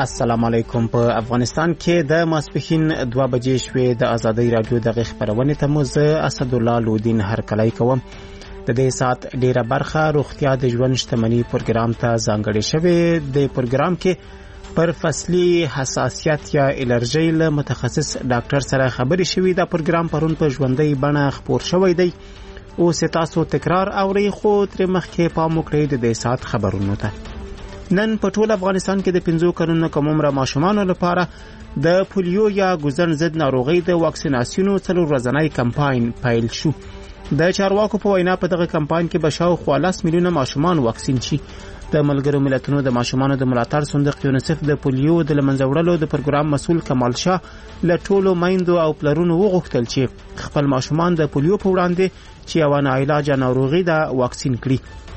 السلام علیکم. په افغانستان کې د ماسپښین 2 بجې شوې. د ازادۍ رادیو دغه خبرونه ته مو زه اسدالله لودین هرکلی کوم. د دې سات ډیره برخه روغتیا د ژوند شتمنۍ پروګرام ته ځانګړې شوې. د پروګرام کې پر فصلي حساسیت یا الرجی له متخصص ډاکټر سره خبرې شوې. دا پروګرام پرون په ژوندۍ بڼه خپور شوی دی. اوس تاسو تکرار اورئ، خو تر مخکې پام وکړئ د دې سات خبرونو ته. نن په ټول افغانستان کې د 5 کلونو کم عمره ماشومانو لپاره د پولیو یا ګوزن ضد ناروغۍ د واکسیناسیونو 4 ورځنی کمپاین پیل شو. د چارواکو په وینا په دغه کمپاین کې به شاوخوا 10 میلیونه ماشومان واکسین شي. د ملګرو ملتونو د ماشومانو د ملاتړ صندوق یونیسف د پولیو د لمنځه وړلو د پروګرام مسؤل کمال شاه له ټولو میندو او پلرونو وغوښتل چې خپل ماشومان د پولیو په وړاندې چې یو ناعلاجه ناروغي ده واکسین کړي.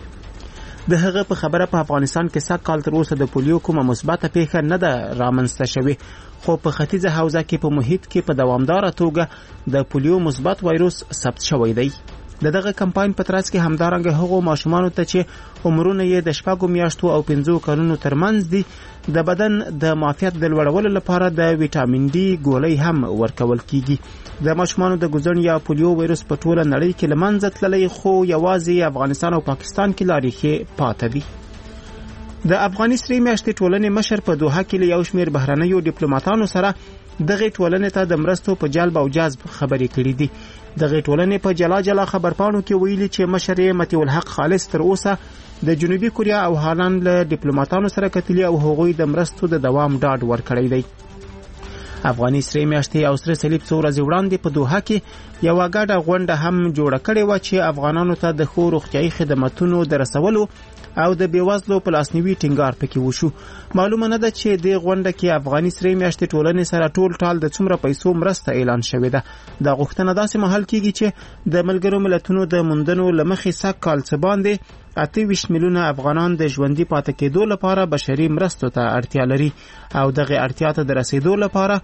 د هغه په خبره په افغانستان کې سږ کال تر اوسه د پولیو کومه مثبته پیښه نه ده رامنځته شوې، خو په ختیځه حوزه کې په محیط کې په دوامداره توګه د پولیو مثبت وایروس ثبت شوی دی. دغه کمپاین په ترڅ کې همدارنګه هغو ماشومانو ته چې عمرونه یې د 4 میاشتو او 5 کلونو ترمنځ دي د بدن د معافیت د لوړولو لپاره د ویټامین ډي ګولۍ هم ورکول کیږي. د ماشومانو د ګوزن یا پولیو وایروس په ټوله نړۍ کې لمنځه تللی، خو یوازې افغانستان او پاکستان کې لارې ښې پاتې دي. د افغاني سرې میاشتې ټولنې مشر په دوحه کې له یو شمېر بهرنیو ډیپلوماټانو سره دغه ټولنې ته د مرستو په جلب او جذب خبرې کړې دي. دغه ټولنې په جلا خبرپاڼو کې ویلي چې مشر متي الحق خالص تر اوسه د جنوبي کوریا او هالند له ډیپلوماټانو سره کتلي او هغوی د مرستو د دوام ډاډ ورکړی دی. افغاني سرې میاشتې او سره صلیب څو ورځې وړاندې په دوحه کې یو غاډه غونډه هم جوړه کړې و چې افغانانو ته د خو روغتيایي خدماتو د رسولو او د بیوزلو په لاسنیوي ټینګار پکې وشو. معلومه نه ده چې د غونډه کې افغاني سرې میاشتې ټولنې سره ټال د څومره پیسو مرسته اعلان شوې ده. د غوښتنه داسې مهال کېږي چې د ملګرو ملتونو د موندنو لمخې سږ کال څه باندې 28 میلیونه افغانان د ژوندۍ پاتې کېدو لپاره بشري مرستو ته اړتیا لري او دغه اړتیا ته د رسیدو لپاره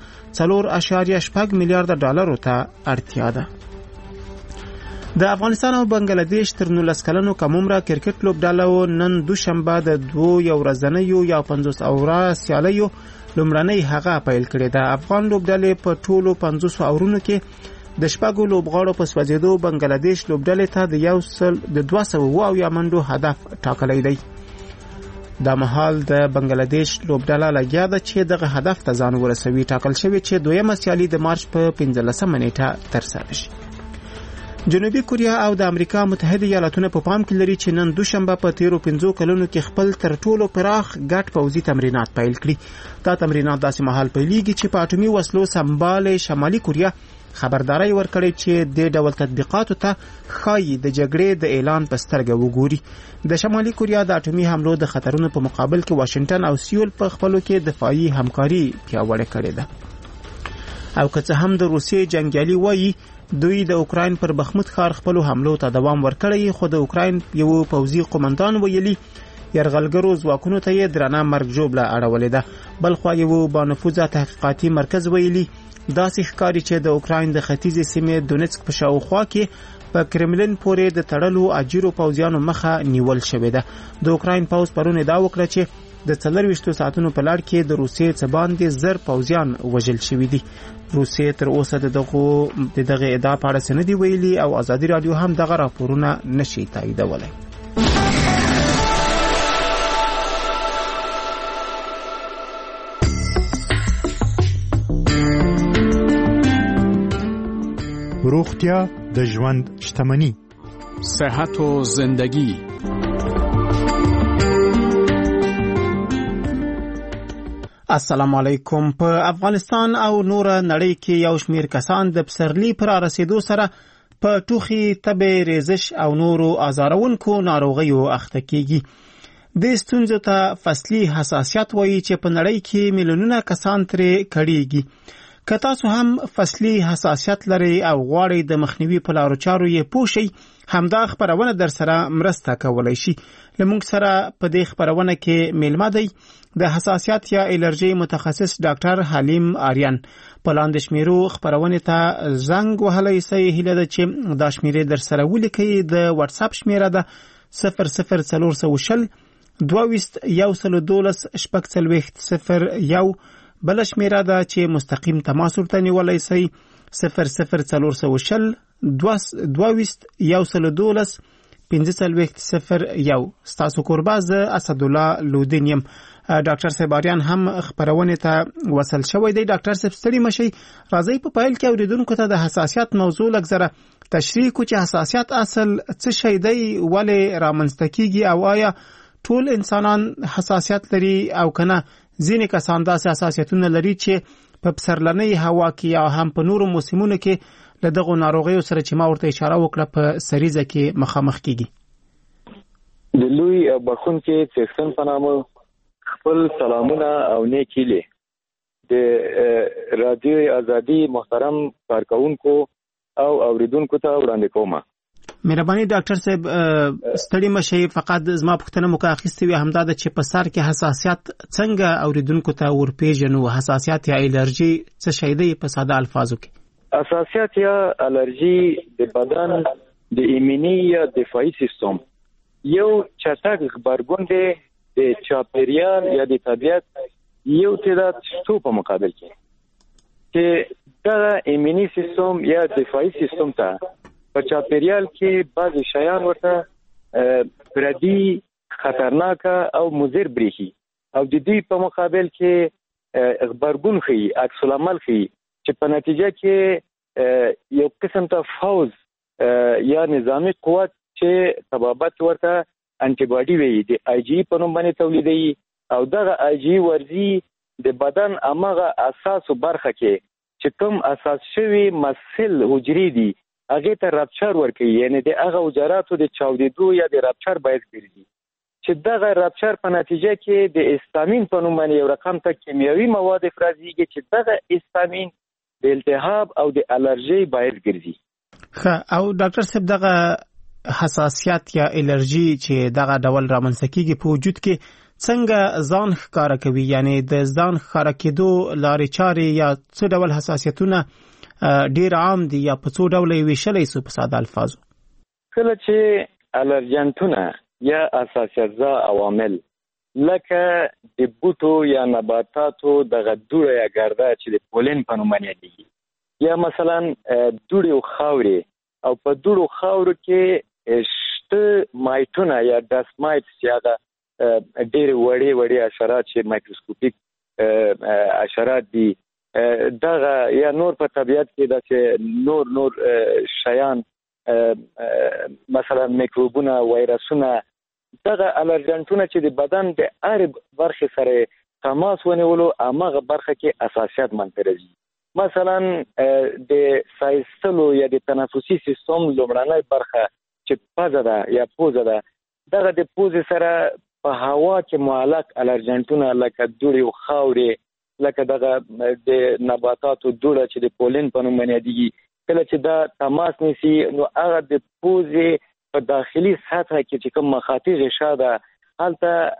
4.8 میلیارډ ډالرو ته اړتیا ده. د افغانستان او بنگلاديش تر 19 کلنو کم عمره کرکټ لوبډالو نن دوشنبه د 2 ورځنیو یا 50 اوره سیالیو لومړنۍ هغه پیل کړې ده. افغان لوبډلې په ټولو 500 اورونو کې د 4 لوبغاړو په سوځېدو بنگلاديش لوبډلې ته د 200 یا منډو هدف ټاکلی دی. دا مهال د بنگلاديش لوبډله لګیا ده چې دغه هدف ته ځان ورسوي. ټاکل شوی چې دویمه سیالي د مارچ په 15 نیټه ترسره شي. جنوبي کوریا او د امریکا متحده ایالاتونو په پام کې لري چې نن دوشنبه په 15 کلونو کې خپل تر ټولو پراخ ګډ پوځي تمرینات پیل کړي. دا تمرینات داسې مهال پیلېږي چې په اټومي وسلو سمبال شمالي کوریا خبرداري ورکړي چې د ډول تطبیقاتو ته خایي د جګړې د اعلان په سترګه وګوري. د شمالي کوریا د اټومي حملو د خطرونو په مقابل کې واشنگټن او سیول په خپلو کې دفاعي همکاري پیاوړې کړې ده. او که څه هم د روسیې جنگیالي وایي دوی د اوکراین پر بخموت ښار خپلو حملو ته دوام ورکړی، خو د اوکراین یو پوځي قومندان ویلي یرغلګرو ځواکونو ته یې درنه مرګ ژوبله اړولې ده. بلخوا یو بانفوذه تحقیقاتي مرکز ویلي داسې ښکاري چې د اوکراین د ختیځې سیمې دونیتسک په شاوخوا کې په کرملین پورې د تړلو اجیرو پوځیانو مخه نیول شوې ده. د اوکراین پوځ پرون ادعا وکړه چې د 24 ساعتونو په لړ کې د روسیې څخه باندې 1000 پوځیان وژل شوي دي. روسیې تر اوسه دغه ادعا په اړه څه نه دی ویلي او ازادي رادیو هم دغه راپورونه نشي تاییدولی. روغتیا د ژوند شتمني، صحت و زندگی. السلام علیکم. په افغانستان او نور نړۍ کې یو شمیر کسان د پسرلی پر رسیدو سره په ټوخي، تبه، ریزش او نورو آزارونکو ناروغیو اخته کیږي. د ستونزو ته فصلي حساسیت وایي چې په نړۍ کې میلیونونه کسان ترې کړيږي. که تاسو هم فصلي حساسیت لري او غواړئ د مخنیوي په لارو چارو یې پوه شئ، همدا خبرونه در سره مرسته کولی شي. لمونږ سره په دې خبرونه کې میلمه دی د حساسیت یا الرجی متخصص ډاکټر حلیم آریان. په لاندې شمیرو خبرونه ته زنګ وهلی سي. هیله ده چې دا شمیرې در سره ولیکئ. د واتس اپ شمیره ده 00420 22-112-001 بل شمیره ده چې مستقیم تماس ورته نیولای شئ 00420 22-112-1501. ستاسو کورباز اسدالله لودین یم. ډاکټر صاحباریان هم خبرونه ته وصل شوی دی. ډاکټر صاحب ستړي مشي، راځي په پایل کې اوریدونکو ته د حساسیت موضوع لږ تشریح کو چې حساسیت اصل څه شی دی، ولې رامنځته کیږي، او آیا ټول انسانان حساسیت لري او کنه ځینې کسان داسې حساسیتونه لري چې په پسرلنۍ هوا کې یا هم په نورو موسمونو کې له دغو ناروغیو سره چې ما ورته اشاره وکړه په سریزه کې مخامخ کیږي. د لوی بخونکي څښتن په نامه خپل سلامونه او نیک هیلې د رادیو ازادي محترم کارکونکو او اوریدونکو ته وړاندې کوم. مهرباني ډاکټر صاحب ستړي مشي، فقط زما پوښتنه مو اخیستې وي همدا ده چې په سر کې حساسیت څنګه اوریدونکو ته ورپېژنو؟ حساسیت یا الرجي څه شی دی په ساده الفاظو کې؟ حساسیت یا الرجي د بدن د ایمني یا دفاعي سیستم یو چټک غبرګون دی د چاپیریال یا د طبیعت یو تعداد شتو په مقابل کې چې دا ایمني سیستم یا دفاعي سیستم ته په چاپیریال کې بعضی شیان ورته پردي خطرناک او مضر بریخي او د دې په مقابل کې غبرګون خي عکس العمل خي چې په نتیجه کې یو قسم ته فوز یا نظامی قوت چې تبابت ورته انټي باډي وي د آی جی په نوم باندې تولیدي او دغه آی جی ورزي د بدن امغه اساس برخه کې چې کوم اساس شوی مسل حجري دي هغه ته رابچر ورکوي، یعنی د هغه حجراتو د چاودیدو یا د رابچر باید کړي چې دغه رابچر په نتیجه کې د هیستامین په نوم باندې یو رقم ته کیمیاوي مواد افرازيږي چې دغه هیستامین د التهاب او د الرجي باید ګرځي. او ډاکټر صاحب دغه حساسیت یا الرجي چې دغه ډول رامنځته کیږي په وجود کې څنګه ځان ښکارا کوي، یعنی د ځان ښکارا کېدو لارې چارې یا څه ډول حساسیتونه ډیر عام دي یا په څو ډول ویشلې سو په ساده الفاظو؟ کله چې الرجنټونه یا حساسیت زا عوامل لکه د بوټو یا نباتاتو د غدوړه یا ګرده چې د پولن په نوم یادېږي، یا مثلا دوړې او خاورې او په دوړو خاورو کې شته مایټونه یا ډست مایټس یا ډېر وړي حشرات چې مایکروسکوپیک حشرات دي، دغه یا نور په طبیعت کې داسې نور شیان مثلا میکروبونه، وایرسونه، دغه الرجنټونه چې د بدن د هر برخه سره تماس ونیولو هغه برخه کې حساسیت منترځي. مثلا د سایستلو یا د تنفسي سیستم لومړنۍ برخه چې پزه ده یا پوزه ده، دغه د پوزې سره په هوا کې معلق الرجنټونه لکه دوړې او خاورې، لکه دغه د نباتاتو دوړه چې د پولن په نوم یادېږي، کله چې دا تماس نیسي نو هغه د پوزې په داخلي سطح کې چې کوم مخاطي غشا ده هلته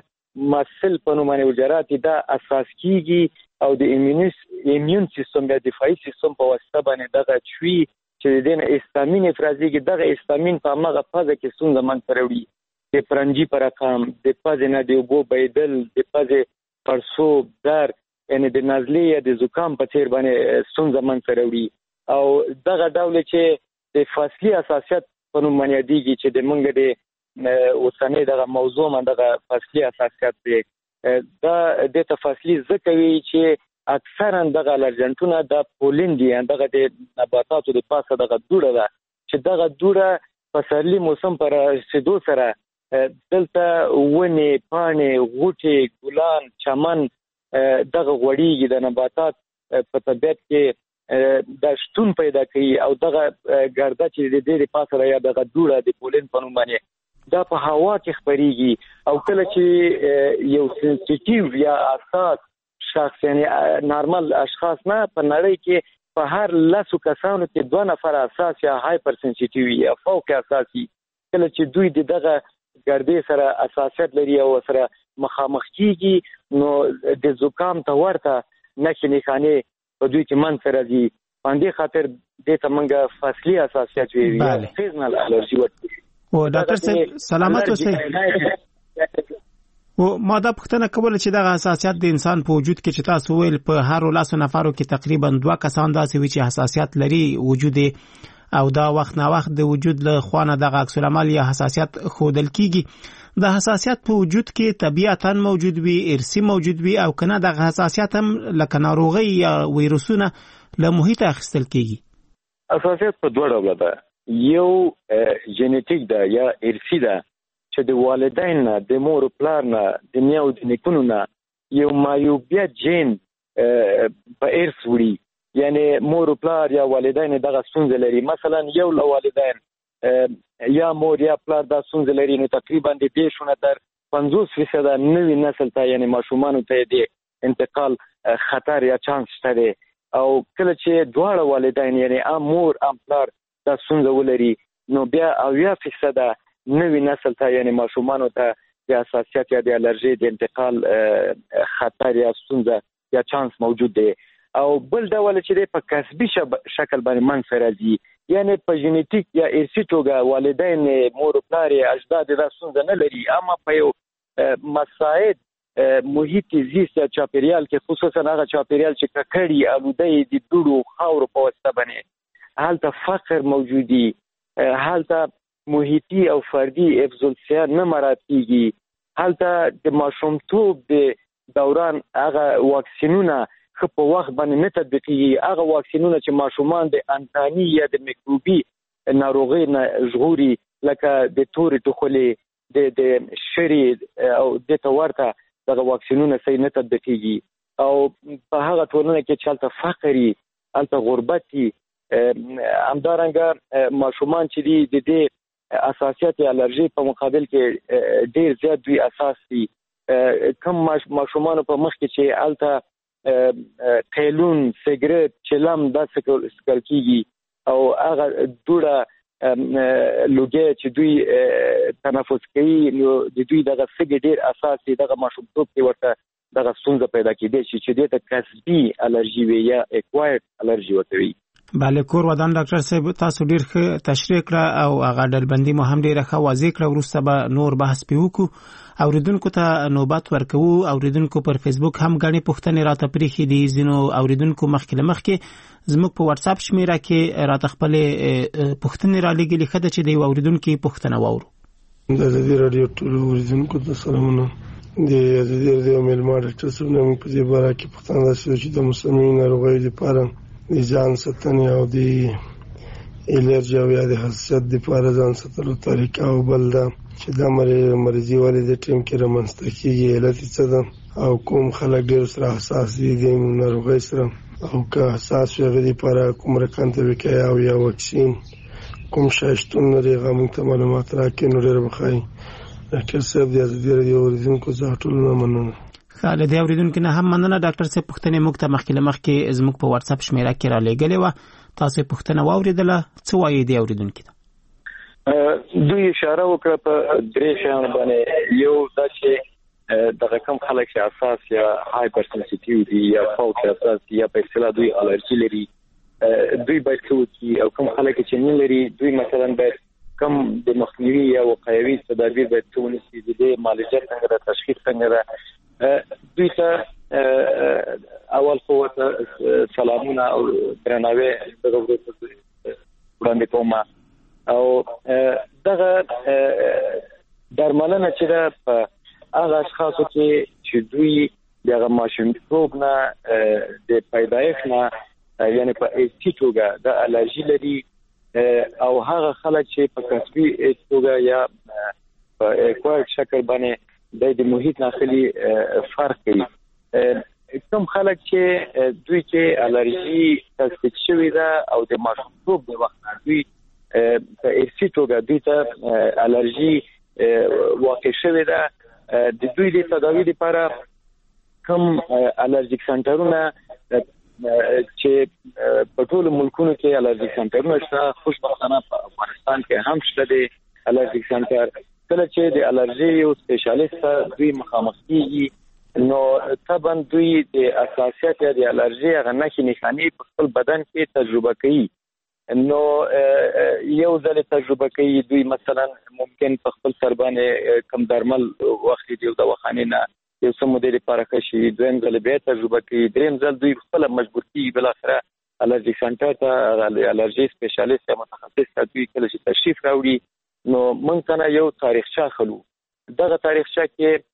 مسل په نوم باندې حجرات دا اساس کیږي او د ایمیون سیستم یا دفاعي سیستم په واسطه باندې دغه چوي چې د هیستامین افرازيږي، دغه هیستامین په هغه فازه کې ستونزه منځته راوړي، د پرنجي پر رقم، د پزې نه د اوبو بهیدل، د پزې پړسوب، درد، یعنی د نزلې یا د زکام په څیر باندې ستونزه منځته راوړي. او دغه ډول چې د فصلي حساسیت په نوم باندې یادېږي چې د مونږ د اوسنۍ دغه موضوع باندې دغه فصلي حساسیت دی، دا د تفصیلی ځکه وی چې اکثرا دغه الرجنټونه د پولن دي، دغه د نباتاتو د پاسه دغه دوړه ده چې دغه دوړه په سرلی موسم پر رسیدو سره دلته ونې، پاڼې، غوټې، ګلان، چمن دغه غوړیږي، د نباتات په طبیعت کې د شتون پیدا کوي او دغه ګرده چې د دې پاسه یا دغه دوړه د پولن په نوم باندې دا په هوا کې خپريږي او کله چې یو سنسټیټیو یا اساس شخص یعنی نارمل اشخاص نه په نړۍ کې په هر 10 کسانو کې 2 نفر اساس یا هایپر سنسټیټیو یا فوق اساسي، کله چې دوی دغه ګردې سره اساسیت لري او سره مخامخ کیږي نو د زکام ته ورته نښانې په دوی کې منځ راځي. باندې خاطر د تمنګ فصلي اساسیت وی سیزنل الرجی ورته. او ډاکټر صاحب سلامت اوسئ. او ما دا پوښتنه کوله چې دغه حساسیت د انسان په وجود کې چې تاسو ویل په هر 10 نفرو کې تقریبا 2 کسان داسې وي چې حساسیت لري وجود او دا وخت نه وخت د وجود له خوانه دغه عکس العمل یا حساسیت خودل کیږي د حساسیت په وجود کې طبيعتاً موجود وي ارثي موجود وي او کنه دغه حساسیت هم لکه ناروغي یا ویروسونه له محیط اخیستل کیږي حساسیت په دوه ډوله ده یو جنټیک ده یا ارثي ده چې د والدین نه د مور او پلار نه د نیو د نیکونو نه یو مایوبیت جین په ارث وړي یعنی مور او پلار یا والدین دغه ستونزه لري مثلا یو له والدین یا مور یا پلار دا ستونزه لري نو تقریبا د دې شونه تر 50% نوې نسل ته یعنی ماشومان ته د انتقال خطر یا چانس شته او کله چې دواړه والدین یعنی ام مور ام پلار دا ستونزه ولري نو بیا 80% نوې نسل ته یعنی ماشومان ته د حساسیت یا د الرژي د انتقال خطر یا ستونزه یا چانس موجود دی او بل ډول چې په کسبي شکل باندې منځ راځي یعنی په جنټیک یا ارثي توګه والدین مور او پلار اجداد دا ستونزه نه لري اما په یو مساعد محیط زیست یا چاپیریال کې خصوصا هغه چاپیریال چې ککړی آلوده د دوړو خاور په واسطه باندې حالت فقر موجودي حالت محیطي او فردي افضلسیا نه مراتبيږي حالت د ماشومتوب د دوران هغه واکسینونه په وخت باندې نه تطبیقي هغه واکسینونه چې ماشومان د انتاني یا د میکروبي ناروغي نه ژغوري لکه د تورې ټوخلې د شری او د تورته دغه واکسینونه صحیح نه تطبیقي او په هغه ټولنه کې چې حالت فقري حالت غربتي همدارنګه ماشومان چې د دې اساسيات الرژي په مقابل کې ډیر زیات دوی اساس دي کوم ماشومان په مخ کې چې حالت قیلون سیګریټ چلم د سکل کیږي او هغه دوړه لوګي چې دوی تنفس کوي نو د دوی دغه سګ ډیر اساسي دغه ماشومتوب کې ورته دغه ستونزه پیدا کیږي چې د کسبي الرژي وي یا اکوایرډ الرژي وته وي بله کور ودان ډاکټر صاحب تاسو ډیر ښه تشریح کړه او هغه ډلبندي مو هم ډیره ښه واضح کړه ورسته به نور بحث پیوکو اوریدونکو ته نوبت ورکو اوریدونکو پر فیسبوک هم غني پوښتنې راته پریخي دي زینو اوریدونکو مخکې زموږ په واتس اپ شمیره کې راته خپل پوښتنې را لګلې خده چې دی اوریدونکو پوښتنه وورو د دې رادیو ټول اوریدونکو ته سلامونه د دې ملما ډاکټر صاحب نوم په دې باره کې پوښتنه شوې چې د مسلمانانو ناروغي لپاره د ځان ساتنې او د الرژي او د حساسیت لپاره ځان ساتلو طریقه او بل دا چې د مرضی والي د ټیم کې رامنځته کیږي علت څه ده او کوم خلک ډېر سره حساس دي د ناروغۍ سره او که حساس وي لپاره کوم رقم ته وکیا او یا واکسین کوم شایستون لري هغه موږ ته معلومات راکړي نو ډېر بخای ډاکټر صاحب د دې اوریدونکو زه ټول نه مننه خاله دی اوریدونکو نه هم مننه ډاکټر صاحب پوښتنه موږ ته مخکې زموږ په واتس اپ شمیره کې را لګلې و تاسو پوښتنه واوریدله څه وایي دی اوریدونکو دوی اشاره وکړه په درې شیان باندې یو دا چې دغه کم خلک چې اساس یا هایپر سنسټیویټي یا فوق اساس یا په اصطلاح دوی الرژي لري دوی باید څه او کوم خلک چې نه لري دوی مثلا باید کم د مخنیوي یا وقایوي تدابیر باید ونیسي د معالجه څنګه د تشخیص څنګه ده دوی ته اول خو سلامونه او درناوی دغه وړاندې کوم او دغه درملنه چې ده په هغه اشخاصو کې چې دوی دغه ماشومتوب نه د پیدایښت نه یعنی په ارثي توګه د الرژي لري او هغه خلک چې په کسبي توګه یا په اکوایرډ شکل باندې د محیط داخلي فرق کوي کوم خلک چې دوی کې الرژي تثبیت شوې ده او د ماشومتوب د وخت دوی په ارثي توګه دوی ته الرژي واقع شوې ده د دوی د تداوی لپاره کوم الرژیک سنټرونه چې په ټول ملکونو کې الرژیک سنټرونه شته خوشبختانه په افغانستان کې هم شته د الرژیک سنټر کله چې د الرژي یو سپیشلیست دوی مخامخ کیږي نو طبعا دوی د اساسیات د الرژي غنښت نښانې په خپل بدن کې تجربه کوي نو یو ځل تجربه کوي دوی مثلا ممکن په خپل سر باندې کم درمل وخت دی د وخانه نه یو څه مودې لپاره کشي دویم ځل به تجربه کوي دریم ځل دوی خپل مجبور کیږي بل اخره الرجی سنټر ته الرجی سپیشلیست یا متخصص ته دوی کله چې تشریف راوړي نو مونږ ته یو تاریخچه خلو دغه تاریخچه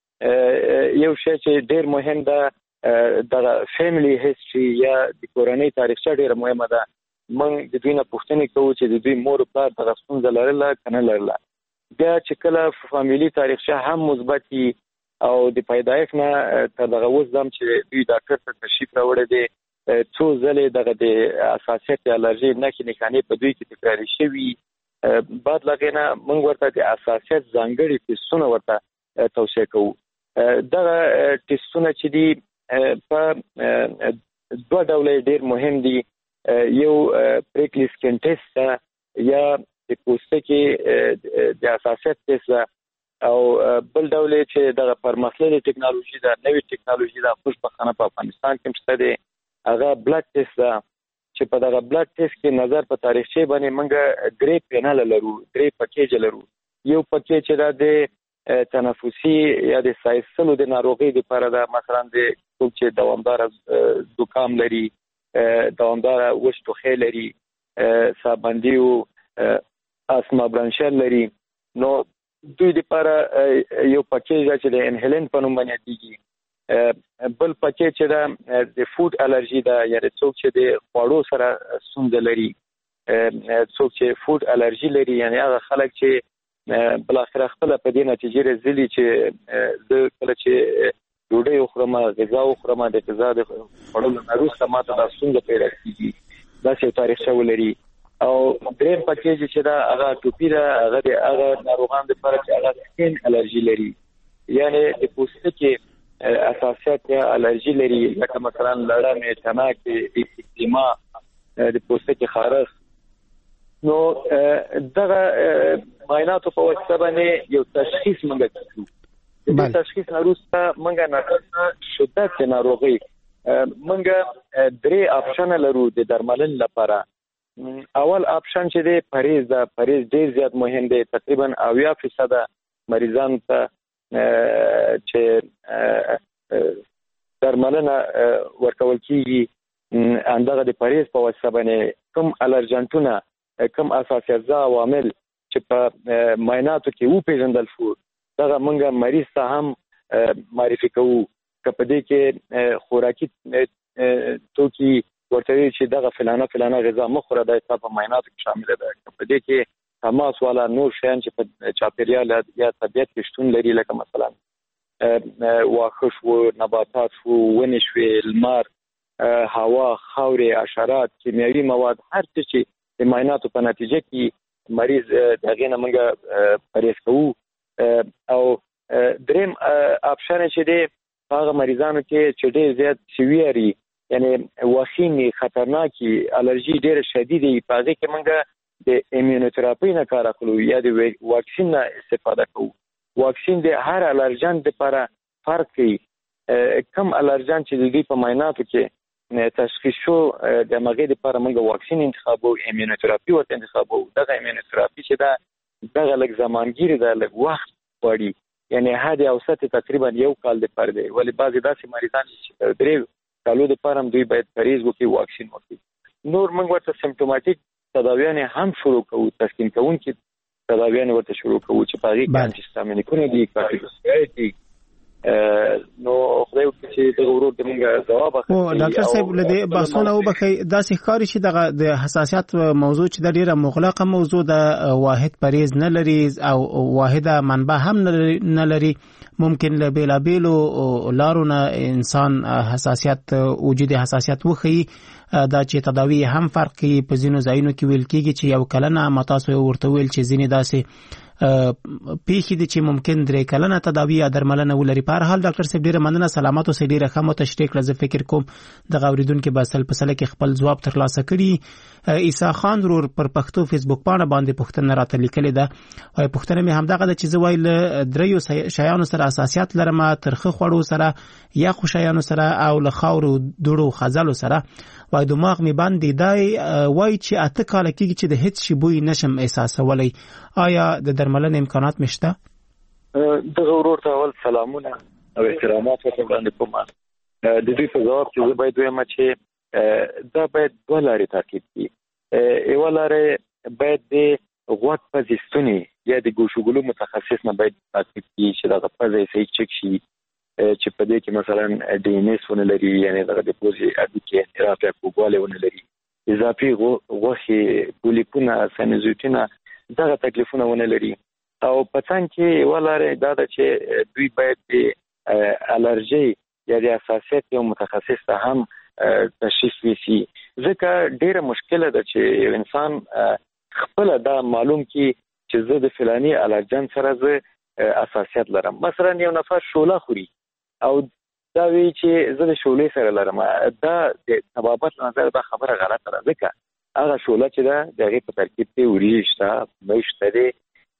کې یو شی چې ډیر مهم ده د فیملی هیستوري یا د کورنۍ تاریخچه ډیره مهمه ده مونږ د دوی نه پوښتنه کوو چې د دوی مور پلار د ستونزه لرله کنه لرله بیا چې کله فامیلی تاریخچه هم مثبتي او د پیدایښت نه تر دغه اوس دم چې دوی ډاکټر ته تشریف راوړی دی څو ځلې دغه د اساسیت الرجی نښې په دوی کې تکراري شوي بعد لغینه موږ ورته د اساسیت ځانګړي ټیسټونه ورته توصیه کوو دغه ټیسټونه چې دي په دوه ډوله ډیر مهم دي یو پریکلی سکن ټیسټ یا د پوستکي د اساسیت ټیسټ او بل ډول چې دغه پرمختللې ټکنالوژي ده نوې ټکنالوژي ده خوشبختانه په افغانستان کې مشته دي هغه بلډ ټیسټ ده چې په دغه بلډ ټیسټ کې نظر په تاریخچه باندې موږ درې پینل لرو درې پکیج لرو یو پکیج دا د تنفسي یا د سایسلو د ناروغي لپاره ده مثلا د څوک چې دوامدار زکام لري دوامدار وچ ټوخی لري سابندیو اسما برانشل لري نو دوی لپاره یو پکیج چې د انهلین په نوم باندې دیږي بل پکیج چې دا د فود الرجی ده یا څوک چې د خوړو سره ستونزه لري څوک چې فود الرجی لري یعنی هغه خلک چې بل اخر خپل په دې نتیجې رسېدلي چې د کله چې ډوډۍ خورم غذا خورم د غذا د خوړلو نه وروسته ماته د ستونزه پیدا کیږي دا چې تاریخ ولري او دریم پکیج چې دا هغه ټوپی ده هغه د هغه ناروغان لپاره چې هغه سکین الرجی لري یعنی د پوستکي اساسیت یا الرجی لري لکه مثلا لړم تناکي اکزیما د پوستکي خارښ نو دغه معایناتو په واسطه باندې یو تشخیص موږ کوو د تشخیص وروسته موږ نه شدت ناروغي موږ درې اپشن لرو د درملنې لپاره اول اپشن چې دی پریز ده پریز ډیر زیات مهم دی تقریبا 80% مریضان ته چې درملنه ورکول کیږي اندغه د پریز په واسطه باندې کوم الرجنټونه کوم اساسي عوامل چې په معایناتو کې و پیژندل شو دغه موږ مریض ته هم معرفي کوو کپدې کې خوراکي توکي ورته چې دغه فلانه غذا مخوره د حساب معایناتو کې شامل ده کپدې کې تماس والا نور شیان چې په چاپیریال یا طبیعت کې شتون لري لکه مثلا واښه شو نباتات شو ونې شوې لمر هوا خاورې حشرات کیمیاوي مواد هر څه چې د معایناتو په نتیجه کې مریض دغه نه موږ پریز کوو او دریم اپشن چې دی هغه مریضانو کې چې ډېر زیات سیویري یعنی وخیمي خطرناکي الرجی ډېر شدیدي په هغه کې موږ د ایمونوتراپي نه کار اخلو یا د واکسین نه استفاده کوو واکسین د هر الرجن لپاره فرق کوي کم الرجن چې د دې په معایناتو کې تشخیص شو د مغې لپاره موږ واکسین انتخابو ایمونوتراپي ورته انتخابو دغه ایمونوتراپي چې دغه لږ زمانګیری ده لږ وخت غواړي یعنی هدا اوسط تقریبا یو کال د پر دی ولی بعضی داسې مریضان چې درې کالو د پرم دوی باید پریز وکړي واکسین وکړي نور موږ ورته سیمپټوماتیک تداویان هم شروع کوو تسکین کوونکي تداویان ورته شروع کوو چې پاري کانټیستامینیکونه دي کارتیسپیټي نو خدای وکړي چې د ورور د موږ جواب اخلي او ډاکټر صاحب لدی باسونه وبخي داسې ښکاري چې د حساسیت موضوع چې د ډیره مغلقه موضوع د واحد پریز نه لري او واحده منبع هم نه لري ممکن له بیلابیلو لارو نه انسان حساسیت وجود حساسیت وخی دا چې تداوی هم فرق کوي په ځینو ځایونو کې ویل کېږي چې یو کلنه متاسو ورته ویل چې ځینې داسې پیښې دي چې ممکن 3 کلنه تداوی یا درملنه ولري. په هر حال ډاکټر صاحب ډیره مننه، سلامات اوسئ. ډیره ښه مو تشریح کړه. زه فکر کوم د اوریدونکو به سل په سل کې خپل ځواب ترلاسه کړي. عیسی خان ورور پر پښتو فیسبوک باندې پوښتنه راته لیکلې ده. وای پوښتنه مې همدغه ده چې زه وایل دریو شیانو سره اساسیات لرم، ترخه خوړو سره یا خوشایانو سره او له خاورو دوړو خزلو سره. وای دماغ می باندې دای وای چې اته کال کېږي چې د هیڅ شی بوی نشم احساسولای. آیا د درملنې امکانات مشته؟ د ورور ته اول سلامونه او احترامات ورته وړاندې کوم. د دې په جواب کې زه باید وایم چې دا باید دوه لارې تعقیب کړي. یوه لارې باید د غوږ پزیستونی یا د ګوشوګلو متخصص نه باید تعقیب کړي چې دغه پزې صحیح چک شي چې په دې کې مثلا ډي ان اس ونه لري، یعنی دغه د پوزي اډوکې انحراف یا کوګواله ونه لري، اضافي غوښې پولیپونه سنزوټینا دغه تکلیفونه ونه لري. او په څنګه کې ولاره دا چې دوی باید د الرجي یا د حساسیت یو متخصص ته هم تشخیص وشي، ځکه ډیره مشکله ده چې انسان خپل دا معلوم کی چې زه د فلاني الرجن سره زه حساسیت لرم. مثلا یو نفر شوله خوري او دا وی چې زه د شولې سره لرم، دا د طبابت نظر دا خبره غلطه ده، ځکه هغه شوله چې ده دغه په ترکیب کې وریجې شته، مېشته دي،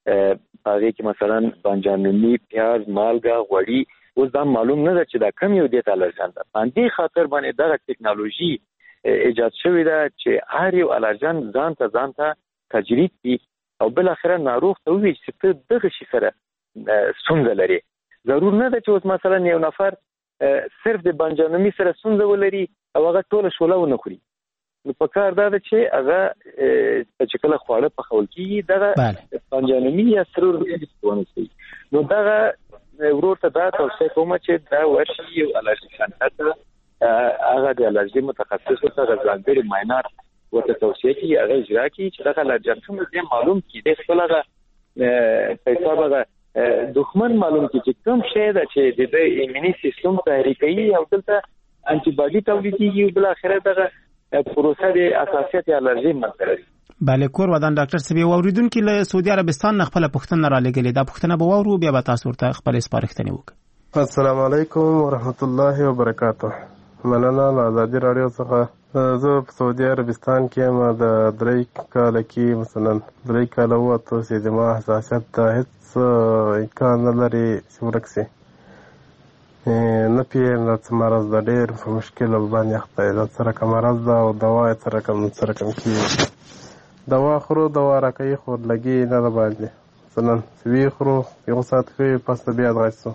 هغه کې مثلا بانجانونی، پیاز، مالګه، غوړي. اوس دا معلوم نه ده چې دا کم یو دي الرجن ده. باندې خاطر باندې دا ټکنالوژي ایجاد شوې ده چې هر یو الرجن ځان ته تجرید کی او بل اخره ناروغ ته وی چې ته دغه شي سره ستونزه لري. ضرور نه ده چې اوس مثلا یو نفر صرف د بانجانونی سره ستونزه ولري او هغه ټول شوله ونه خوري. نو په کار دا ده چې هغه چې کله خواړه پخول کیږي دغه بانجانونی یا سرور ونه شي. نو دغه ورور ته دا توصیه کوم چې دا ورشي یو الرجی سنټر هغه د الرجی متخصص ته ځانګړي معاینات ورته توصیه کوي، هغه اجرا کوي چې دغه الرجن کوم دې معلوم کړي. د خپل هغه په حساب دښمن معلوم کی چې کوم شی ده چې د ایمنی سیستم تحریکي او دلته انټي باډي تولیديږي او بل اخره دغه پروسه د اساسیت الرجی منځره. بله کور ودان ډاکټر سبي اوریدونکو له سعودي عربستان نه خپل پوښتنه را لګلې. دا پوښتنه به وورو بیا به تاسو ورته خپل سپارښتنه وکړئ. السلام علیکم ورحمت الله وبرکاته. مننه له ازادي رادیو څخه. زه په سعودي عربستان کې ما د 3 کال کې مثلا 3 کال وته چې د ما حساسیت ته هیڅ امکان نه لري چې ورک شي. نه پیږم دا مرض ده، ډېر په مشکل باندې اخته ده. سره کوم مرض ده او دوا یې سره کوم کېږي. دوا خورو، دوا راکوي خو لګي نه ده باندې. مثلا وی خورو یو ساعت کې پس بیا درځو.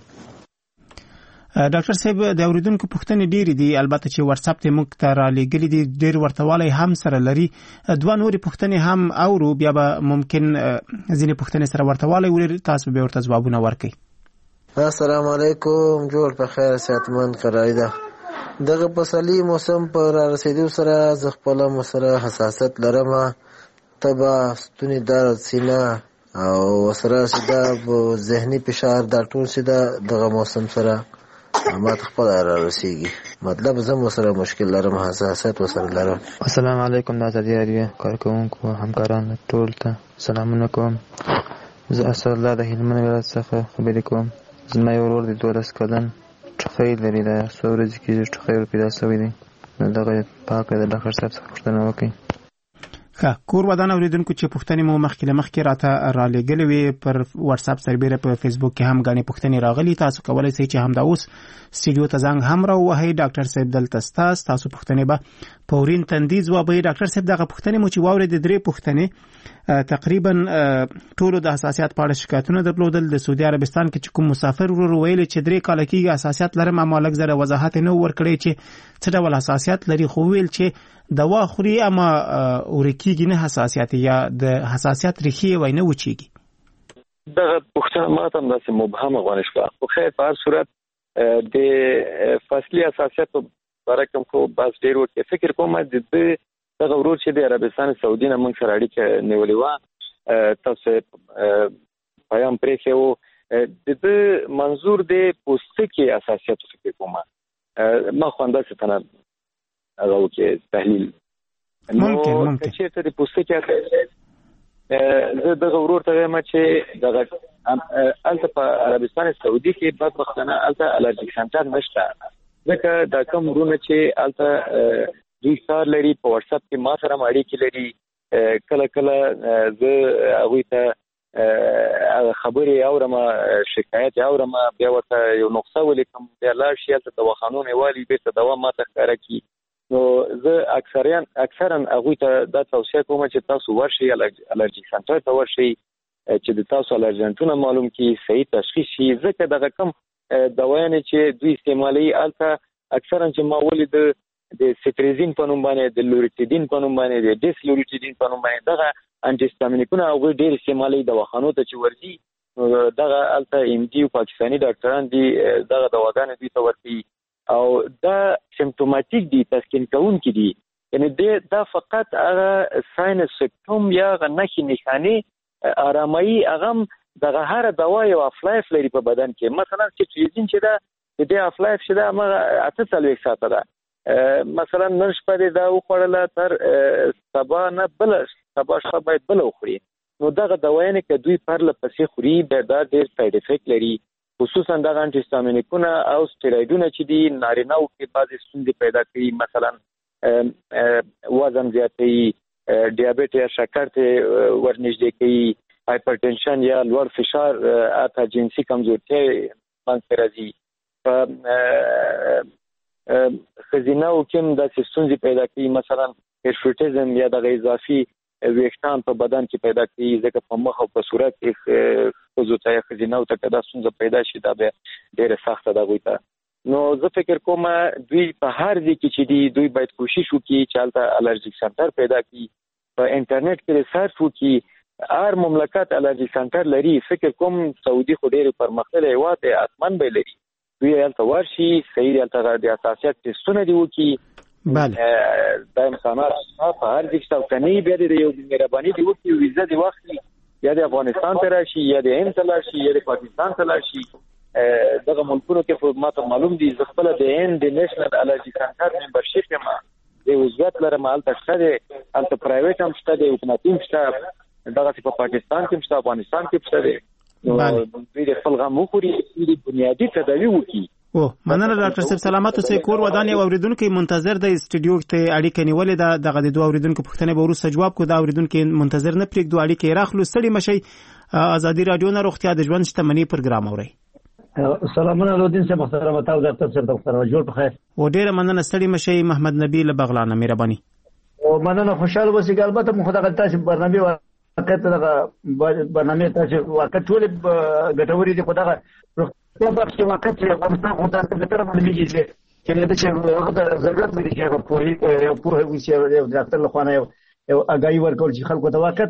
ډاکټر صاحب د اوریدونکو پوښتنې ډېرې دي، البته چې واتس اپ ته موږ ته را لېږلي دي، ډېر ورتوالی هم سره لري. دوه نورې پوښتنې هم اورو، بیا به ممکن ځینې پوښتنې سره ورتوالی ولري، تاسو به ورته ځوابونه ورکړئ. السلام علیکم، جوړ په خیر صحتمند قراری ده. دغه پسرلي موسم په را رسیدو سره زه خپله سره حساسیت لرم، تبه، ستوني درد، سینه او سره سده ذهني فشار، دا ټول سده دغه موسم سره ما خپل را رسیږي. مطلب زه سره مشکل لرم، حساسیت وسره لرم. السلام علیکم، د ازادي رادیو کارکوونکو همکارانو ټول ته سلامونه کوم. زه اسد الله د هلمند ولایت څخه خبرې کوم. زما یو ورور د 12 کلن ټوخی لري، دا څو ورځې کېږي ټوخی ور پیدا شوی دی. نو دغه پاکه د ډاکټر صاحب څخه پوښتنه وکړئ. کور ودان اوریدونکو چې پوښتنې مو مخکې راته را لېږلې وي پر واتس اپ سربېره په فیسبوک کې هم غانې پوښتنې راغلي. تاسو کولای شئ چې همدا اوس سټوډیو ته زنګ هم راووهئ. ډاکټر صاحب دلته تاسو پوښتنې به فورین تندي ځوابوي. ډاکټر صاحب دغه پوښتنې مو چې واورېدې 3 پوښتنې تقریبا ټولو د حساسیت په اړه شکایتونه درلودل. د سعودي عربستان کې چې کوم مسافر ورو ویل چې 3 کال کېږي حساسیت لرم، اما لږ زره وضاحت نه ورکړی چې څه ډول حساسیت لري، خو ویل چې دوا خوري اما ورکیږي نه حساسیت یا د حساسیت ریښې وای نه وچیږي. دغه پوښتنه ماته هم داسې مبهمه غوښتل شوه. خو خیر په هر صورت د فصلي حساسیت په اړه کوم خو بس ډېر وخت فکر کوم د دغه ورور چې د عربستان سعودي نه موږ سره اړیکه نیولې وه، تاسو پیغام پرېښی و. د منظور د پوستکي حساسیت فکر کوم ما خو انداسې ته نه هغه وکړي تحلیل. ممکن چې ته د پوستکي زه دغه ورور ته وایم چې دغه الته په عربستان سعودي کې بدبختانه الته الرجیک سنټر نشته، ځکه دا کوم ورونه چې الته دوی کار لري په واتس اپ کې ما سره اړیکې لري، کله کله زه هغوی ته خبرې اورم، شکایت اورم، بیا ورته یو نقصه ولیکم، بیا لاړ شي هلته دواخانونه والي بیرته دوا ماته ښکاره کړي. نو زه اکثرا هغوی ته دا توصیه کوم چې تاسو ورشئ الرجیک سنټر ته ورشئ چې د تاسو الرجنټونه معلوم کړي، صحیح تشخیص شي، ځکه دغه کم دوايانې چې دوی استعمالوي هلته اکثرا چې ما ولید د سټریزین په نوم باندې، د لوریټیدین په نوم باندې، د ډیس لوریټیدین په نوم باندې دغه انټیسټامینیکونه هغوی ډېر استعمالوي دواخانو ته چې ورځي، دغه هلته ام ډي او پاکستاني ډاکټران دي دغه دواګانې دوی ته ورکوي او دا سیمپټوماتیک دي، تسکین کوونکي دي، یعنې دا فقط هغه ساینس سیمپټوم یا هغه نښې نښانې آرامایي، هغه هم دغه هره دوا یو افلایف لري په بدن کې. مثلا سټریزین چې ده د دې افلایف چې ده همغه 48 ساعته ده، مثلا نن شپه دې دا وخوړله تر سبا نه بله سبا شپه باید بله وخوري، نو دغه دوايانې که دوی پرله پسې خوري بیا دا ډېر ساید افیکټ لري، خصوصا دغه انټیسټامینیکونه او سټیرویډونه چې دي نارینه‌و کې بعضې ستونزې پیدا کوي، مثلا وزن زیاتوي، ډیابیټ یا شکر ته ورنږدې کوي، هایپرټنشن یا لوړ فشار، حتی جنسي کمزورتیا منځته راځي. په ښځینه‌و کې هم داسې ستونزې پیدا کوي، مثلا هرشوټیزم یا دغه اضافي ویښتان په بدن کې پیدا کوي، ځکه په مخ او په صورت کې ښځو ته یا ښځینه‌و ته که دا ستونزه پیدا شي دا بیا ډېره سخته ده هغوی ته. نو زه فکر کوم دوی په هر ځای کې چې دي دوی باید کوشش وکړي چې هلته الرجیک سنټر پیدا کړي، په انټرنیټ کې ریسرچ وکړي، هر مملکت الرجیک سنټر لري، فکر کوم سعودي خو ډېر پرمختللی هېواد دی، حتما به لري، دوی هلته ورشي، صحیح هلته د حساسیت ټسټونه دي وکړي، دا امکانات په هر ځای کې شته، که نه بیا د یو مهرباني دې وکړي، ویزه دې واخلي، یا د افغانستان ته راشي یا د هند ته لاړ شي یا د پاکستان ته لاړ شي. دغه ملکونو کې خو ماته معلوم دي، زه خپله د هند د نیشنل الرجیک سنټر ممبرشپ یم، د عضویت لرم، هلته شته دی، هلته پرایویټ هم شته دی، حکومتي هم شته، دغسې په پاکستان کې هم شته، افغانستان کې هم شته دی. نو دوی د خپل غم وخوري، دوی بنیادي تداوي وکړي. مننه ډاکټر صاحب، سلامت اوسئ. کور ودان یو اوریدونکی منتظر دی سټوډیو ته اړیکه نیولې ده، دغه د دوه اوریدونکو پوښتنې به وروسته جواب کړو، دا اوریدونکی منتظر نه پرېږدو، اړیکه یې راخلو. ستړي مشئ، ازادي راډیو نه روغتیا د ژوند شتمني پروګرام اورئ. سلامونه لودین صاحب، محترم تاسو ډاکټر صاحب ته محترم جوړ په خیر. و ډېره مننه. ستړي مشئ. محمد نبی له بغلانه، مهرباني. او مننه، خوشاله اوسئ. البته مو خدای تاسو برنامه واقعیت دغه برنامه تاسو واقعیت ټول ګټوري دي، خو دغه روغتیا بخش واقعیت افغانستان خو تاسو ته تر باندې میږي چې د چې هغه د ضرورت لري چې په وسیله یو ډاکټر له خوانه یو اگاهي ورکول چې خلکو ته واقعیت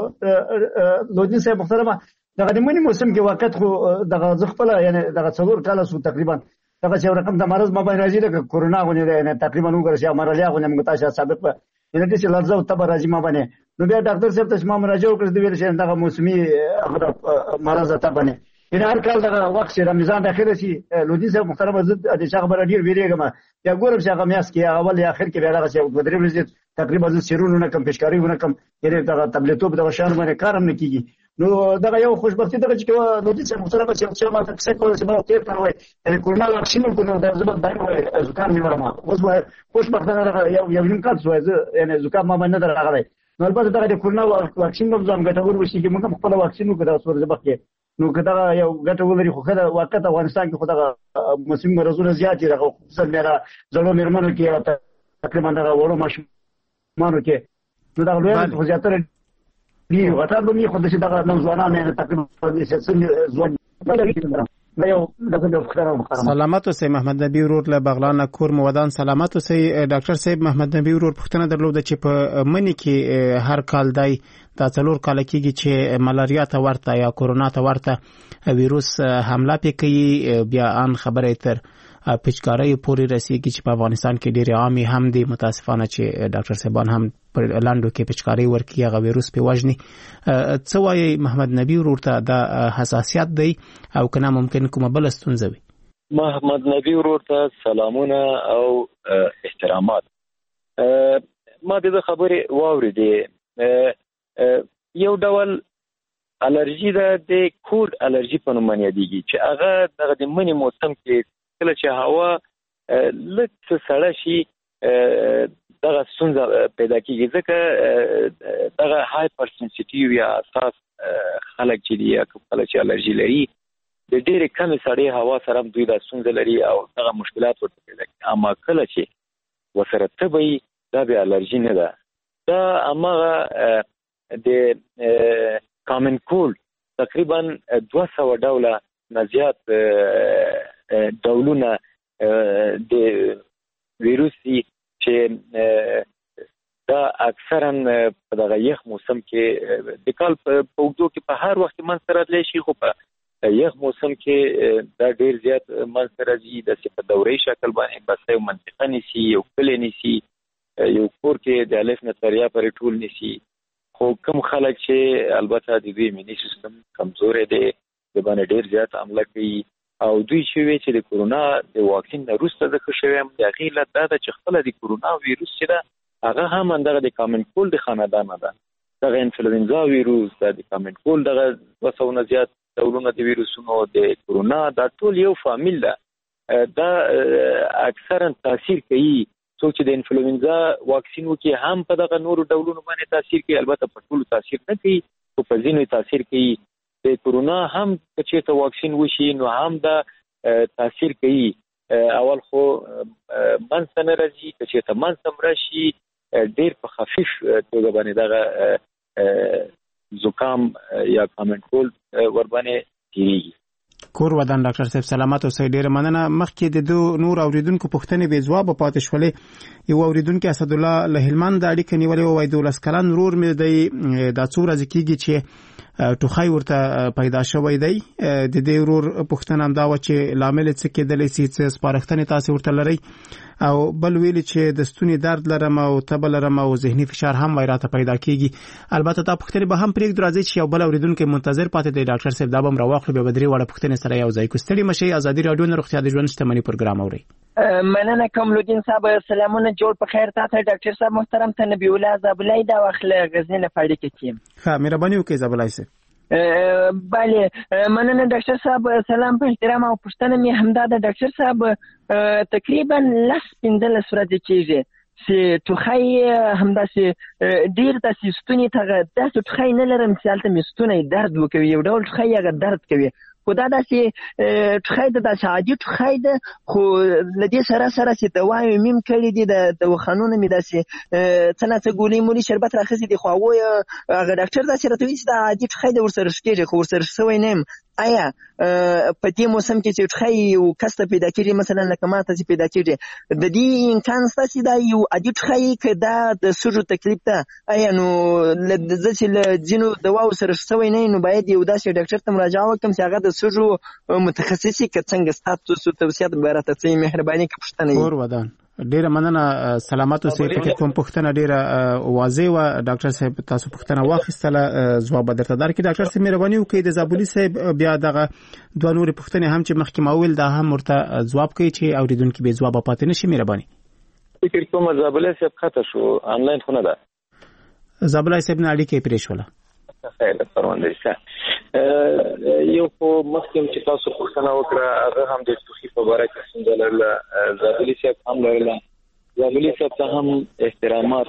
خو لودین صاحب محترمه دغه د منی موسم کې واقعیت خو دغه ځخپل یعنی دغه څلور کال سو تقریبا دغه چې رقم د مرز ما باندې راځي د کورونا غونې نه تقریبا وګورئ امرالیا غونې موږ تاسو ثابت په یعنی چې لړزه او تبر راځي ما باندې. نو بیا ډاکټر صاحب ته ما مراجعه وکړه، د ویل چې دغه موسمي هغه مرز ته باندې یعنی هر کال دغه وخت چې رمضان داخله شي لودین صاحب محترمه زه د شغه بر ډیر ویریږم، یا ګورم چې هغه میاس کې اول یا اخر کې بیا هغه چې د درې ورځې تقریبا زه سیرونه کم پېشکاریونه کم یعنی دغه تبلیتوب دغه شان باندې کارم نه کیږي. نو دغه یو خوشبختي دغه چې لودین صاحب محترمه چې ما تاسو کول چې ما تیر کړو یعنی کورونا واکسین کو نو د زبر دایمه زکام نیولم، اوس خوشبختانه دغه یو نیم کال شوی زه یعنی زکام ما باندې راغلی. نو البته دغه د کورونا واکسین هم ځم ګټور وشي چې موږ خپل واکسین وکړو سور زبر کې، نو کدا یو ګټور لري، خو کدا واقعیت افغانستان کې خو دغه موسمي مرزونه زیات دي، دغه خصوصا میرا زړو مرمنو کې تقریبا دغه وړو ماشومانو کې نو دغه لوی خو زیاتره دی وته به می خو دغه نوځوانانو نه تقریبا ځوان سلامت اوسئ. محمد نبی ورور له بغلان کور مو ودان، سلامت اوسئ. ډاکټر صاحب محمد نبی ورور پوښتنه درلوده چې په منی کې هر کال دای دا څلور کال کېږي چې ملاریا ته ورته یا کورونا ته ورته ویروس حمله پې کوي، بیا ان خبره تر پچکارۍ پورې رسیږي چې په افغانستان کې ډېرې عامې هم دي، متاسفانه چې ډاکټر صاحبان هم په لاندو کې پچکارۍ ورکوي، هغه ویروس پې وژني. څه وایي محمد نبی ورور ته دا حساسیت دی او که نه ممکن کومه بله ستونزه وي؟ محمد نبی ورور ته سلامونه او احترامات. ما د خبرې واورېدې، یو ډول الرجی ده د کود الرجی په نوم یادېږي چې هغه دغه د منی موسم کې کله چې هوا لږ څه سړه شي دغه ستونزه پیدا کېږي ځکه دغه هایپر سنسیټیو یا حساس خلک چې دي یا خلک چې الرجی لري د ډېرې کمې سړې هوا سره هم دوی دا ستونزه لري او دغه مشکلات ورته پیدا کوي. اما کله چې ورسره تبه وي دا بیا الرجي نه ده، دا هماغه د کامن کولډ تقریبا 200 ډوله نه زیات ډولونه د ویروس دي چې دا اکثرا په دغه یخ موسم کې د کال په اوږدو کې په هر وخت منځ راتلی شي، خو په یخ موسم کې دا ډیر زیات منځ راځي. داسې په دورې شکل باندې بس یو منطقه نیسي، یو کلی نیسي، یو کور کې د الف نه تر یا پورې ټول نیسي. خو کوم خلک چې البته د دوی ایمني سیستم کمزوری دی د باندې ډیر زیات حمله کوي او دوی چې وی چې د کورونا د واکسین نه وروسته د ښه شوی هم د هغې علت دا ده چې خپله د کورونا ویروس چې ده هغه هم همدغه د کامن کولډ خاندانه ده. دغه انفلوئنزا ویروس د کامن کولډ دغه 200 نه زیات ډولونه د ویروسونو د کورونا دا ټول یو فامیل ده. دا اکثرا تاثیر کوي څوک چې د انفلوئنزا واکسین وکړي هم په دغه نورو ډولونو باندې تاثیر کوي، البته په ټولو تاثیر نه کوي خو په ځینو تاثیر کوي. د کورونا هم که چېرته واکسین وشي نو هم دا تاثیر کوي. اول خو منځ ته نه راځي، که چېرته منځ ته هم راشي ډېر په خفیف توګه باندې دغه زکام یا کامن کولډ ورباندې تیریږي. کور ودان ډاکټر صاحب سلامت اوسئ. ډېره مننه. مخکې د دو نور اوریدونکو پوښتنې بې ځوابه پاتې شولې. یو اوریدونکی اسدالله له هلمند اړیکه نیولې وه، وایي 12 کلن ورور مې دی دا څو ورځې کېږي چې ټوخی ورته پیدا شوی دی. د دې ورور پوښتنه همدا وه چې لامل څه کېدلی سي، څه سپارښتنې تاسې ورته لرئ؟ او بل ویلي چې د ستوني درد لرم او تبه لرم او ذهني فشار هم وایي راته پیدا کېږي. البته دا پوښتنې به هم پرېږدو، راځئ چې یو بل اوریدونکی منتظر پاتې دی. ډاکټر صاحب دا به هم راواخلو، بیا به 3 وړه پوښتنې سره یو ځای کړو. ستړي مه شئ. ازادي راډیو نه روغتیا د ژوند شتمني پروګرام اورئ. مننه کمالالدین صاحب. سلامونه جوړ په خیر تاسو ډاکټر صاحب محترم ته نبی الله زابلای دا واخله غزنی نه پاړی کې. ښه مهرباني وکړئ زابلای صاحب. بله مننه ډاکټر صاحب. سلام په احترام او پوښتنه مې همدا ده ډاکټر صاحب، تقریبا 10-15 ورځې کېږي چې ټوخی همداسې ډېر داسې ستوني ته داسې ټوخی نه لرم چې هلته مې ستونی درد وکوي، یو ډول ټوخی هغه درد کوي، خو دا داسې ټوخی ده، داسې عادي ټوخی ده، خو له دې سره چې دوايو میم کړي دي د دواخانونو مې داسې څه نه څه ګولۍ مولۍ شربت راخیستي دي، خو هغه ډاکټر داسې راته وایي چې دا عادي ټوخی ده ورسره شکېږي، خو ورسره شوی نه یم. آیا په دې موسم کې چې ټوخی یو کس ته پیدا کېږي، مثلا لکه ما ته چې پیدا کېږي، د دې امکان شته چې دا یو عادي ټوخی که دا د سږو تکلیف ده؟ آیا نو زه چې له ځینو دواو سره شوی نه یم نو باید یو داسې ډاکټر ته مراجعه وکړم چې هغه د سږو متخصص که څنګه ستاسو توصیات به راته څه مهرباني که پوښتنه کور ودان. ډیره مننه. سلامت اوسئ. پکې کوم پوښتنه ډیره واضح و ډاکټر صاحب تاسو پوښتنه واخیستله، ځواب درته درکړي. ډاکټر صاحب مهرباني وکړئ د زابلي صاحب بیا دغه دوه نورې پوښتنې هم چې مخکې ما وویل دا هم ورته ځواب کوي چې اوریدونکي بې ځوابه پاتې نه شي. مهرباني. فکر کوم زابلي صاحب خطا شو، آنلاین خو نه ده. زابلي صاحب نه اړیکه پرې شوله. خیر پرونده شه. یو خو مخکې چې تاسو پوښتنه وکړه هغه هم د ټوخي په اړه کې څنګه لرله، زابلي صاحب هم لرله. زابلي صاحب ته هم احترامات.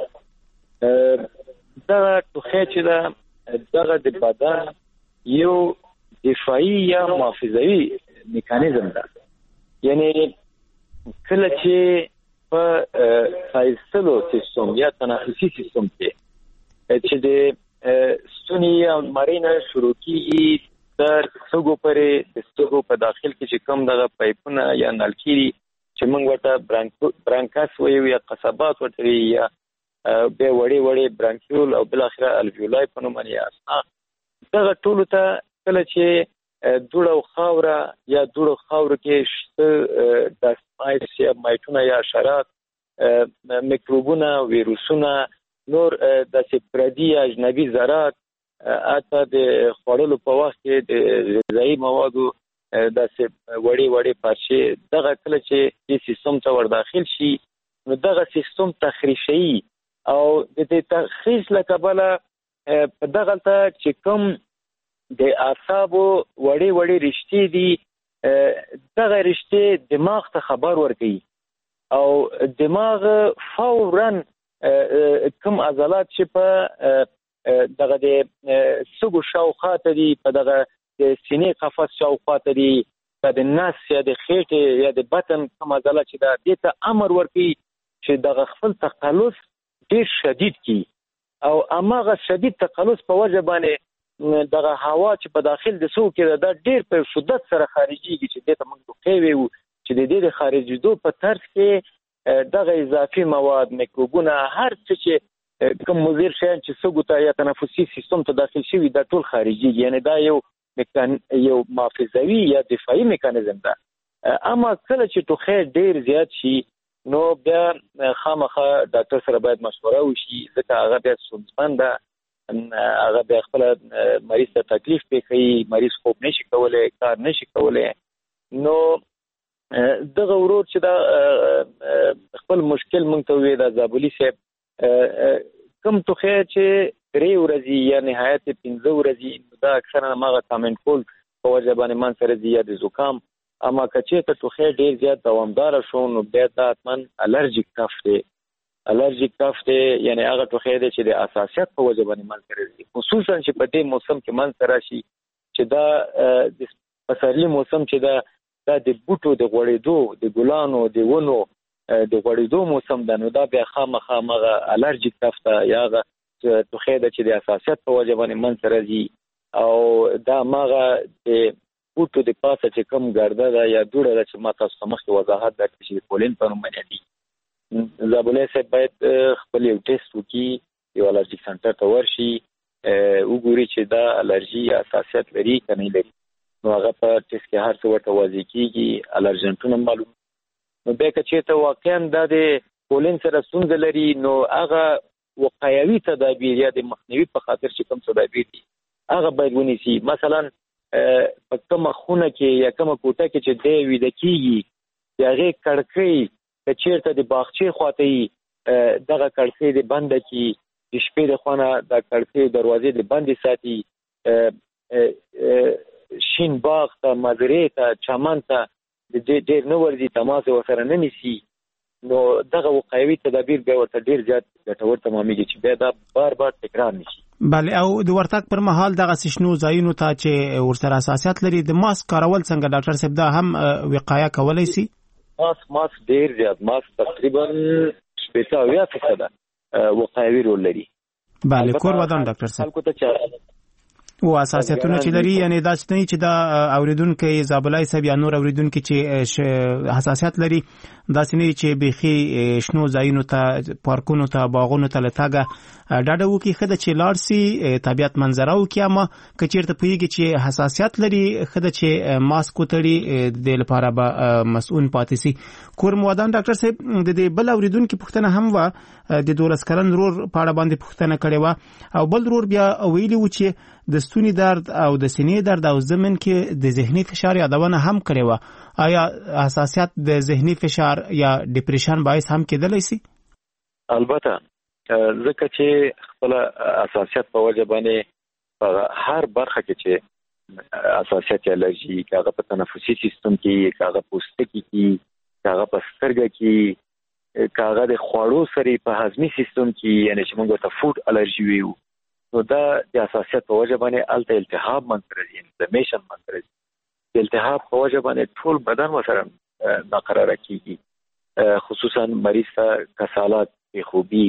دا ټوخی چې ده دغه د بدن یو دفاعي یا محافظوي میکانیزم ده، یعنی کله چې په سایستلو سیستم یا تنفسي سیستم کې چې د ستوني یا مرینا شروع کیږي تر سږو پورې، د سږو په داخل کې چې کوم دغه پایپونه یا نلکي چې موږ ورته برانکاس وایو یا قصبات ورته یا بیا وړې وړې برانکیول او بالاخره الویولای په نوم باندې اسنا، دغه ټولو ته کله چې دوړو خاوره یا دوړو خاوره کې شته داسمایټس یا مایټونه یا حشرات، میکروبونه، ویروسونه، نور داسې پردي یا اجنبي ذرات، حتی د خوړلو په وخت کې د غذایي موادو داسې وړې وړې پارچې، دغه کله چې دې سیستم ته ور داخل شي نو دغه سیستم تخریشي او د دې تخریش له کبله په دغه ته چې کوم د اعصابو وړې رشتې دي دغه رشتې دماغ ته خبر ورکوي او دماغ فوراً کوم عضلات چې په دغه د سږو شاوخوا ته دي په دغه د سینې قفس شاوخوا ته دي په د نس یا د خېټې یا د بطن کوم عضلات چې دې ته امر ورکوي چې دغه خپل تقلص ډېر شدید کی او هغه شدید تقلص په وجه باندې دغه هوا چې په داخل د سږو کې دا ډېر په شدت سره خارجيږي چې دې ته موږ دوکې ویو چې د دې د خارجېدو په طرز کې دغه اضافي مواد میکروبونه هر څه چې کوم مضر شیان چې سږو ته یا تنفسي سیستم ته داخل شوي دا ټول خارجيږي یعنی دا یو محافظوي یا دفاعي میکانیزم ده. اما کله چې ټوخی ډېر زیات شي نو بیا خامخا ډاکټر سره باید مشوره وشي ځکه هغه بیا ستونزمن ده هغه بیا خپل مریض ته تکلیف پیښوي مریض خوب نشي کولی کار نشي کولی نو دغه ورور چې دا خپل مشکل مونږ ته وی دا زابلی صاحب کوم ټوخی چې 3 ورځې یا نهایت 15 ورځې دا اکثرا هغه کامن کول په وجه باندې من سره زیات زکام اما کچې ته ټوخی ډیر زیات دوامدار شو نو بیا دا اتمن الرجیک کف دی یعنی هغه ټوخی دی چې د اساسیت په وجه باندې من سره دی خصوصا چې په دې موسم کې من سره شي چې دا د پسرلی موسم چې دا د بوټو د غوړېدو د ګلانو د ونو د غوړېدو موسم ده نو دا بیا خامخا هغه الرجیک کف ته یا هغه ټوخی دی چې د اساسیت په وجه باندې من سره دی او دا هغه د بوټو د پاسه چې کم ګرده ده یا دوړه ده چې ما تاسو ته مخکې وضاحت درکړی چې پولین په نوم باندې دي زابلی صاحب باید خپل یو ټیسټ وکړي یو الرجیک سنټر ته ورشي وګوري چې دا الرجي یا حساسیت لري که نه لري نو هغه په ټیسټ کې هر څه ورته واضح کېږي الرجنټونه معلوم نو بیا که چېرته واقعا دا د پولین سره ستونزه لري نو هغه وقایوي تدابیر یا د مخنیوي په خاطر چې کوم تدابیر دي هغه باید ونیسي مثلا په کومه خونه کې یا کومه کوټه کې چې دی ویده کېږي د هغې کړکۍ که چېرته د باغچې خواته دغه کړکۍ د بنده کړي د شپې د خوا نه د کړکۍ دروازې د بندې ساتي شین باغ ته مزرعې ته چمن ته ډېر نه ورځي تماس ورسره نه نیسي نو دغه وقایوي تدابیر بیا ورته ډېر زیات ګټور تمامېږي چې بیا دا بار تکرار نشي. بله او د ورتګ پر مهال دغه شنو ځایونو ته چې ورسره حساسیت لري د ماسک کارول څنګه ډاکټر صاحب دا هم وقایه کولی شي؟ ماسک ډېر زیات ماسک تقریبا 80% وقایوي رول لري. بله کور ودان ډاکټر صاحب او اساسیتونه چې لري یعنی دا څه نه چې دا اوریدونکو زابلای صاحب یا نور اوریدونکو چې حساسیت لري دا څه نه چې بيخي شنو ځایونو ته پارکونو ته باغونو ته لټاګه ډاډه وکي خدای چې لارسي طبيعت منظره وکي اما کچیرته پویږي چې حساسیت لري خدای چې ماسک وتړي د لپاره به مسؤل پاتې سي. کور مودان ډاکټر صاحب د دې بل اوریدونکو پوښتنه هم و د 12 کلن رور پاړه باندې پوښتنه کړې و او بل رور بیا ویلي و چې د ستوني درد او د سینې درد او ضمن کې د ذهني فشار یادونه هم کړې و آیا حساسیت د ذهني فشار یا ډیپریشن باعث هم کېدلی شي؟ البته ځکه چې خپل حساسیت په وجه باندې په هر برخه کې چې حساسیت الرجي کاغه په تنفسي سیستم کې کاغه پوستکي کې کاغه په سترګه کې کاغه د خوړو سره په هضمي سیستم کې یعنی چې موږ ته فود الرجي ویو نو دا د حساسیت په وجه باندې الته التهاب منځ انفلمیشن منځ د التهاب په وجه باندې ټول بدن وسره ناقراره کیږي خصوصا مریض ته کسالت خوبي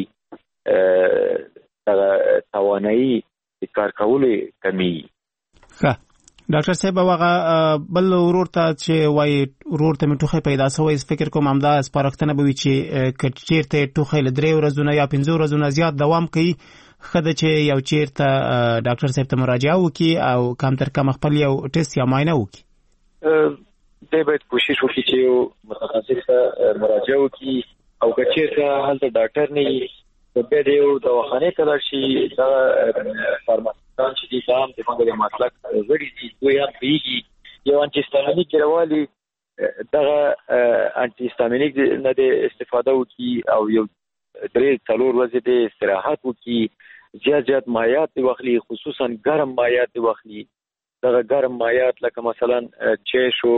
توانایي د کار کولو کمی. ښه ډاکټر صاحب هغه بل ورور ته چې وایي ورور ته مې ټوخی پیدا شوی فکر کوم همدا سپارښتنه به وي چې که چېرته ټوخی له 3 ورځو یا 15 ورځو زیات دوام کوي خدای چې یو چیرته ډاکټر صاحب ته مراجعه وکړي او کم تر کم خپل یو ټیسټ یا معاینه وکړي. دی باید کوشش وکړي چې یو متخصص ته مراجعه وکړي او که چېرته هلته ډاکټر نه وي نو بیا د یو دواخانې ته لاړ شي دغه فارماسیستان چې دي دا هم د موږ د مسلک غړي دي دوی هم پوهېږي یو انټي هسټامینیک راوالي دغه انټي هسټامینیک نه د استفاده وکړي او یو 3-4 ورځې د استراحت وکړي زیات مایعات دی واخلي، خصوصا ګرم مایعات دی واخلي. دغه ګرم مایعات لکه مثلا چیشو،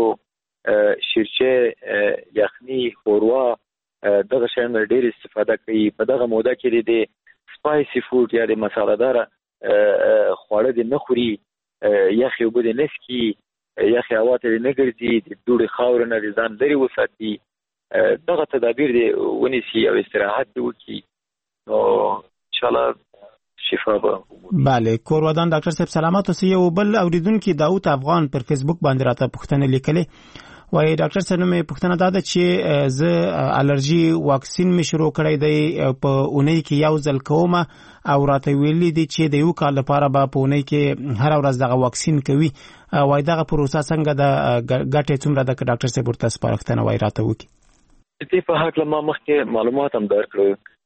شیرچه، یخني، ښوروا، دغه شیان ډېر استفاده کوي. په دغه موده کې د سپایسي فوډ یا د مساله‌دار خواړه دې نه خوري، یخې اوبه دې نه څښي، یخې هوا ته دې نه ګرځي، د دوړې خاورو نه دې ځان لرې وساتي. دغه تدابیر دې ونیسي او استراحت دې وکړي، نو انشاءالله شفا به. بله، کورودان ډاکټر صاحب سلامات اوسئ. یو بل اوریدونکي داود افغان پر فیسبوک باندې راته پوښتنه لیکلې، وایي ډاکټر صاحب مې پوښتنه دا ده چې زه الرجی واکسین مې شروع کړی دی، په اونۍ کې یو ځل کوم او راته ویلي دي چې د یو کال لپاره به په اونۍ کې هر ورځ دغه واکسین کوي. وایي دغه پروسه څنګه ده، ګټې څومره ده که ډاکټر صاحب ورته سپارښتنه وایي راته وکړي. دې په هکله ما مخکې معلومات هم درکړو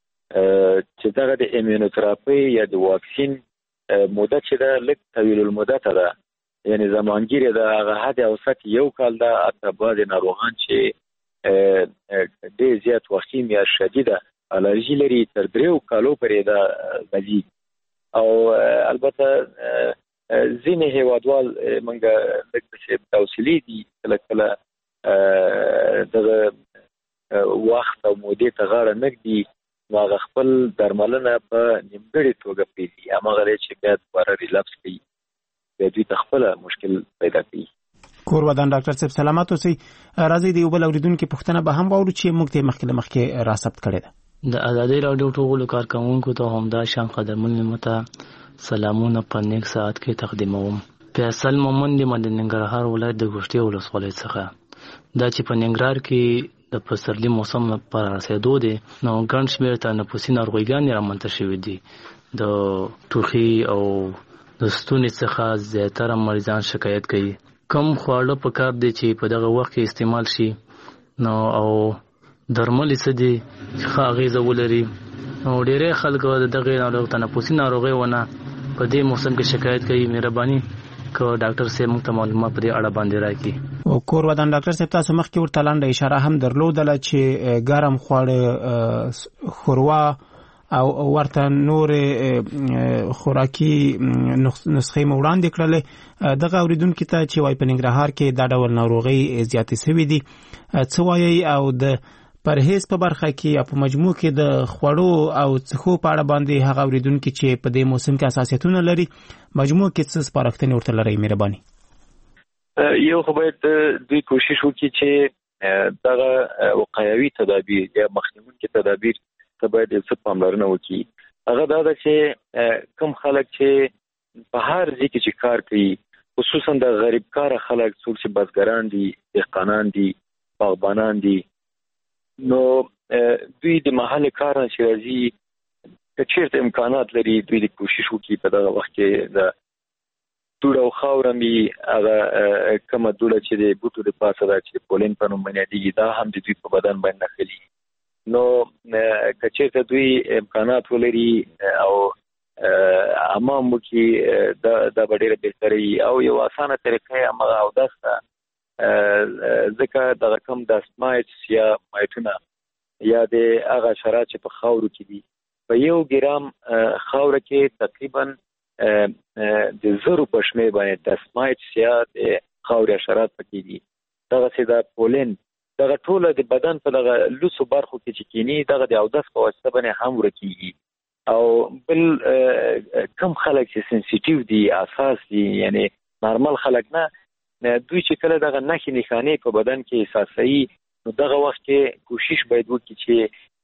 چې دغه د ایمونوتراپي یا د واکسین موده چې ده لږ طویل المدته ده، یعنی زمانګیره ده، هغه حد اوسط یو کال ده. حتی بعضې ناروغان چې ډېر زیات وخیم یا شدیده الرژي لري تر 3 کالو پورې ده ځي. او البته ځینې هیوادوال موږ لږ څه توصیلي دي کله کله دغه وخت او مودې ته غاړه نه ږدي، نو هغه خپل درملنه په نیمګړې توګه پرېږدي، هماغه دی چې بیا دوباره ریلپس کوي، بیا دوی ته خپله مشکل پیدا کوي. کورودان ډاکټر صاحب سلامات اوسئ. راځئ د یو بل اوریدونکي پوښتنه به هم واورو چې موږ ته مخکې را ثبت کړې ده. د ازادي راډیو ټولو کارکونکو ته همدا شان قدرمن مته سلامونه په نیک ساعت کې تقدیموم. فیصل مومند د ننګرهار ولایت د ګوشتي ولسوالۍ څخه. دا چې په ننګرهار کې د پسرلي موسم پر رسیدو دي، نو ګڼ شمېر تنفسي ناروغیګانې رامنځته شوې دي. د ټوخي او د ستوني څخه زیاتره مریضان شکایت کوي. کم خواړه پکار دي چې په دغه وخت کې استعمال شي، نو او درمل څه دي چې ښه اغېزه ولري. نو ډېری خلک دغه تنفسي ناروغۍ ونه په دې موسم کې شکایت کوي. مهرباني که ډاکټر صاحب موږ ته معلومات په دې اړه باندې راکړي. او کورودان ډاکټر صاحب تاسو مخکې ورته لنډه اشاره هم درلودله چې ګرم خواړه، ښوروا او ورته نور خوراکي نسخې مو وړاندې کړلې. دغه اوریدونکي ته چې وایي په ننګرهار کې دا ډول ناروغۍ زیاتې شوې دي، څه وایي او د پرهیز په برخه کې یا په مجموع کې د خوړو او څښو په اړه باندې هغه اوریدونکي چې په دې موسم کې حساسیتونه لري مجموع کې څه سپارښتنې ورته لرئ؟ مهرباني. یو خو باید دوی کوشش وکړي چې دغه وقایوي تدابیر یا مخنیوونکي تدابیر ته باید څه پاملرنه وکړي. هغه دا ده چې کم خلک چې په هر ځای کې چې کار کوي، خصوصا د غریب کاره خلک، څوک چې بزګران دي، دهقانان دي، باغبانان دي، نو دوی د محل کار نه چې راځي، که چېرته امکانات لري دوی د کوشش وکړي په دغه وخت کې د دوړه او خاوره مې هغه کومه دوړه چې د بوټو د پاسه ده چې پولین په نوم باندې یادېږي، دا هم د دوی په بدن باندې نښلي. نو که چېرته دوی امکانات ولري او حمام وکړي، دا به ډېره بهتره وي. او یو اسانه طریقه یې همغه اودس ده، ځکه دغه کوم دستمایټس یا مایټونه یا د هغه حشرات چې په خاورو کې دي، په 1 ګرام خاوره کې تقریبا د 1000 په شمېر باندې دستمایټس یا د خاورې حشرات پکې دي. دغسې د پولین دغه ټوله د بدن په دغه لوڅو برخو کې چې کینی، دغه د اودس په واسطه باندې هم ورکېږي. او بل کم خلک چې سنسیټیو دي، حساس دي، یعنی نارمل خلک نه، دوی چې کله دغه نښې نښانې په بدن کې احساسوي، نو دغه وخت کې کوشش باید وکړي چې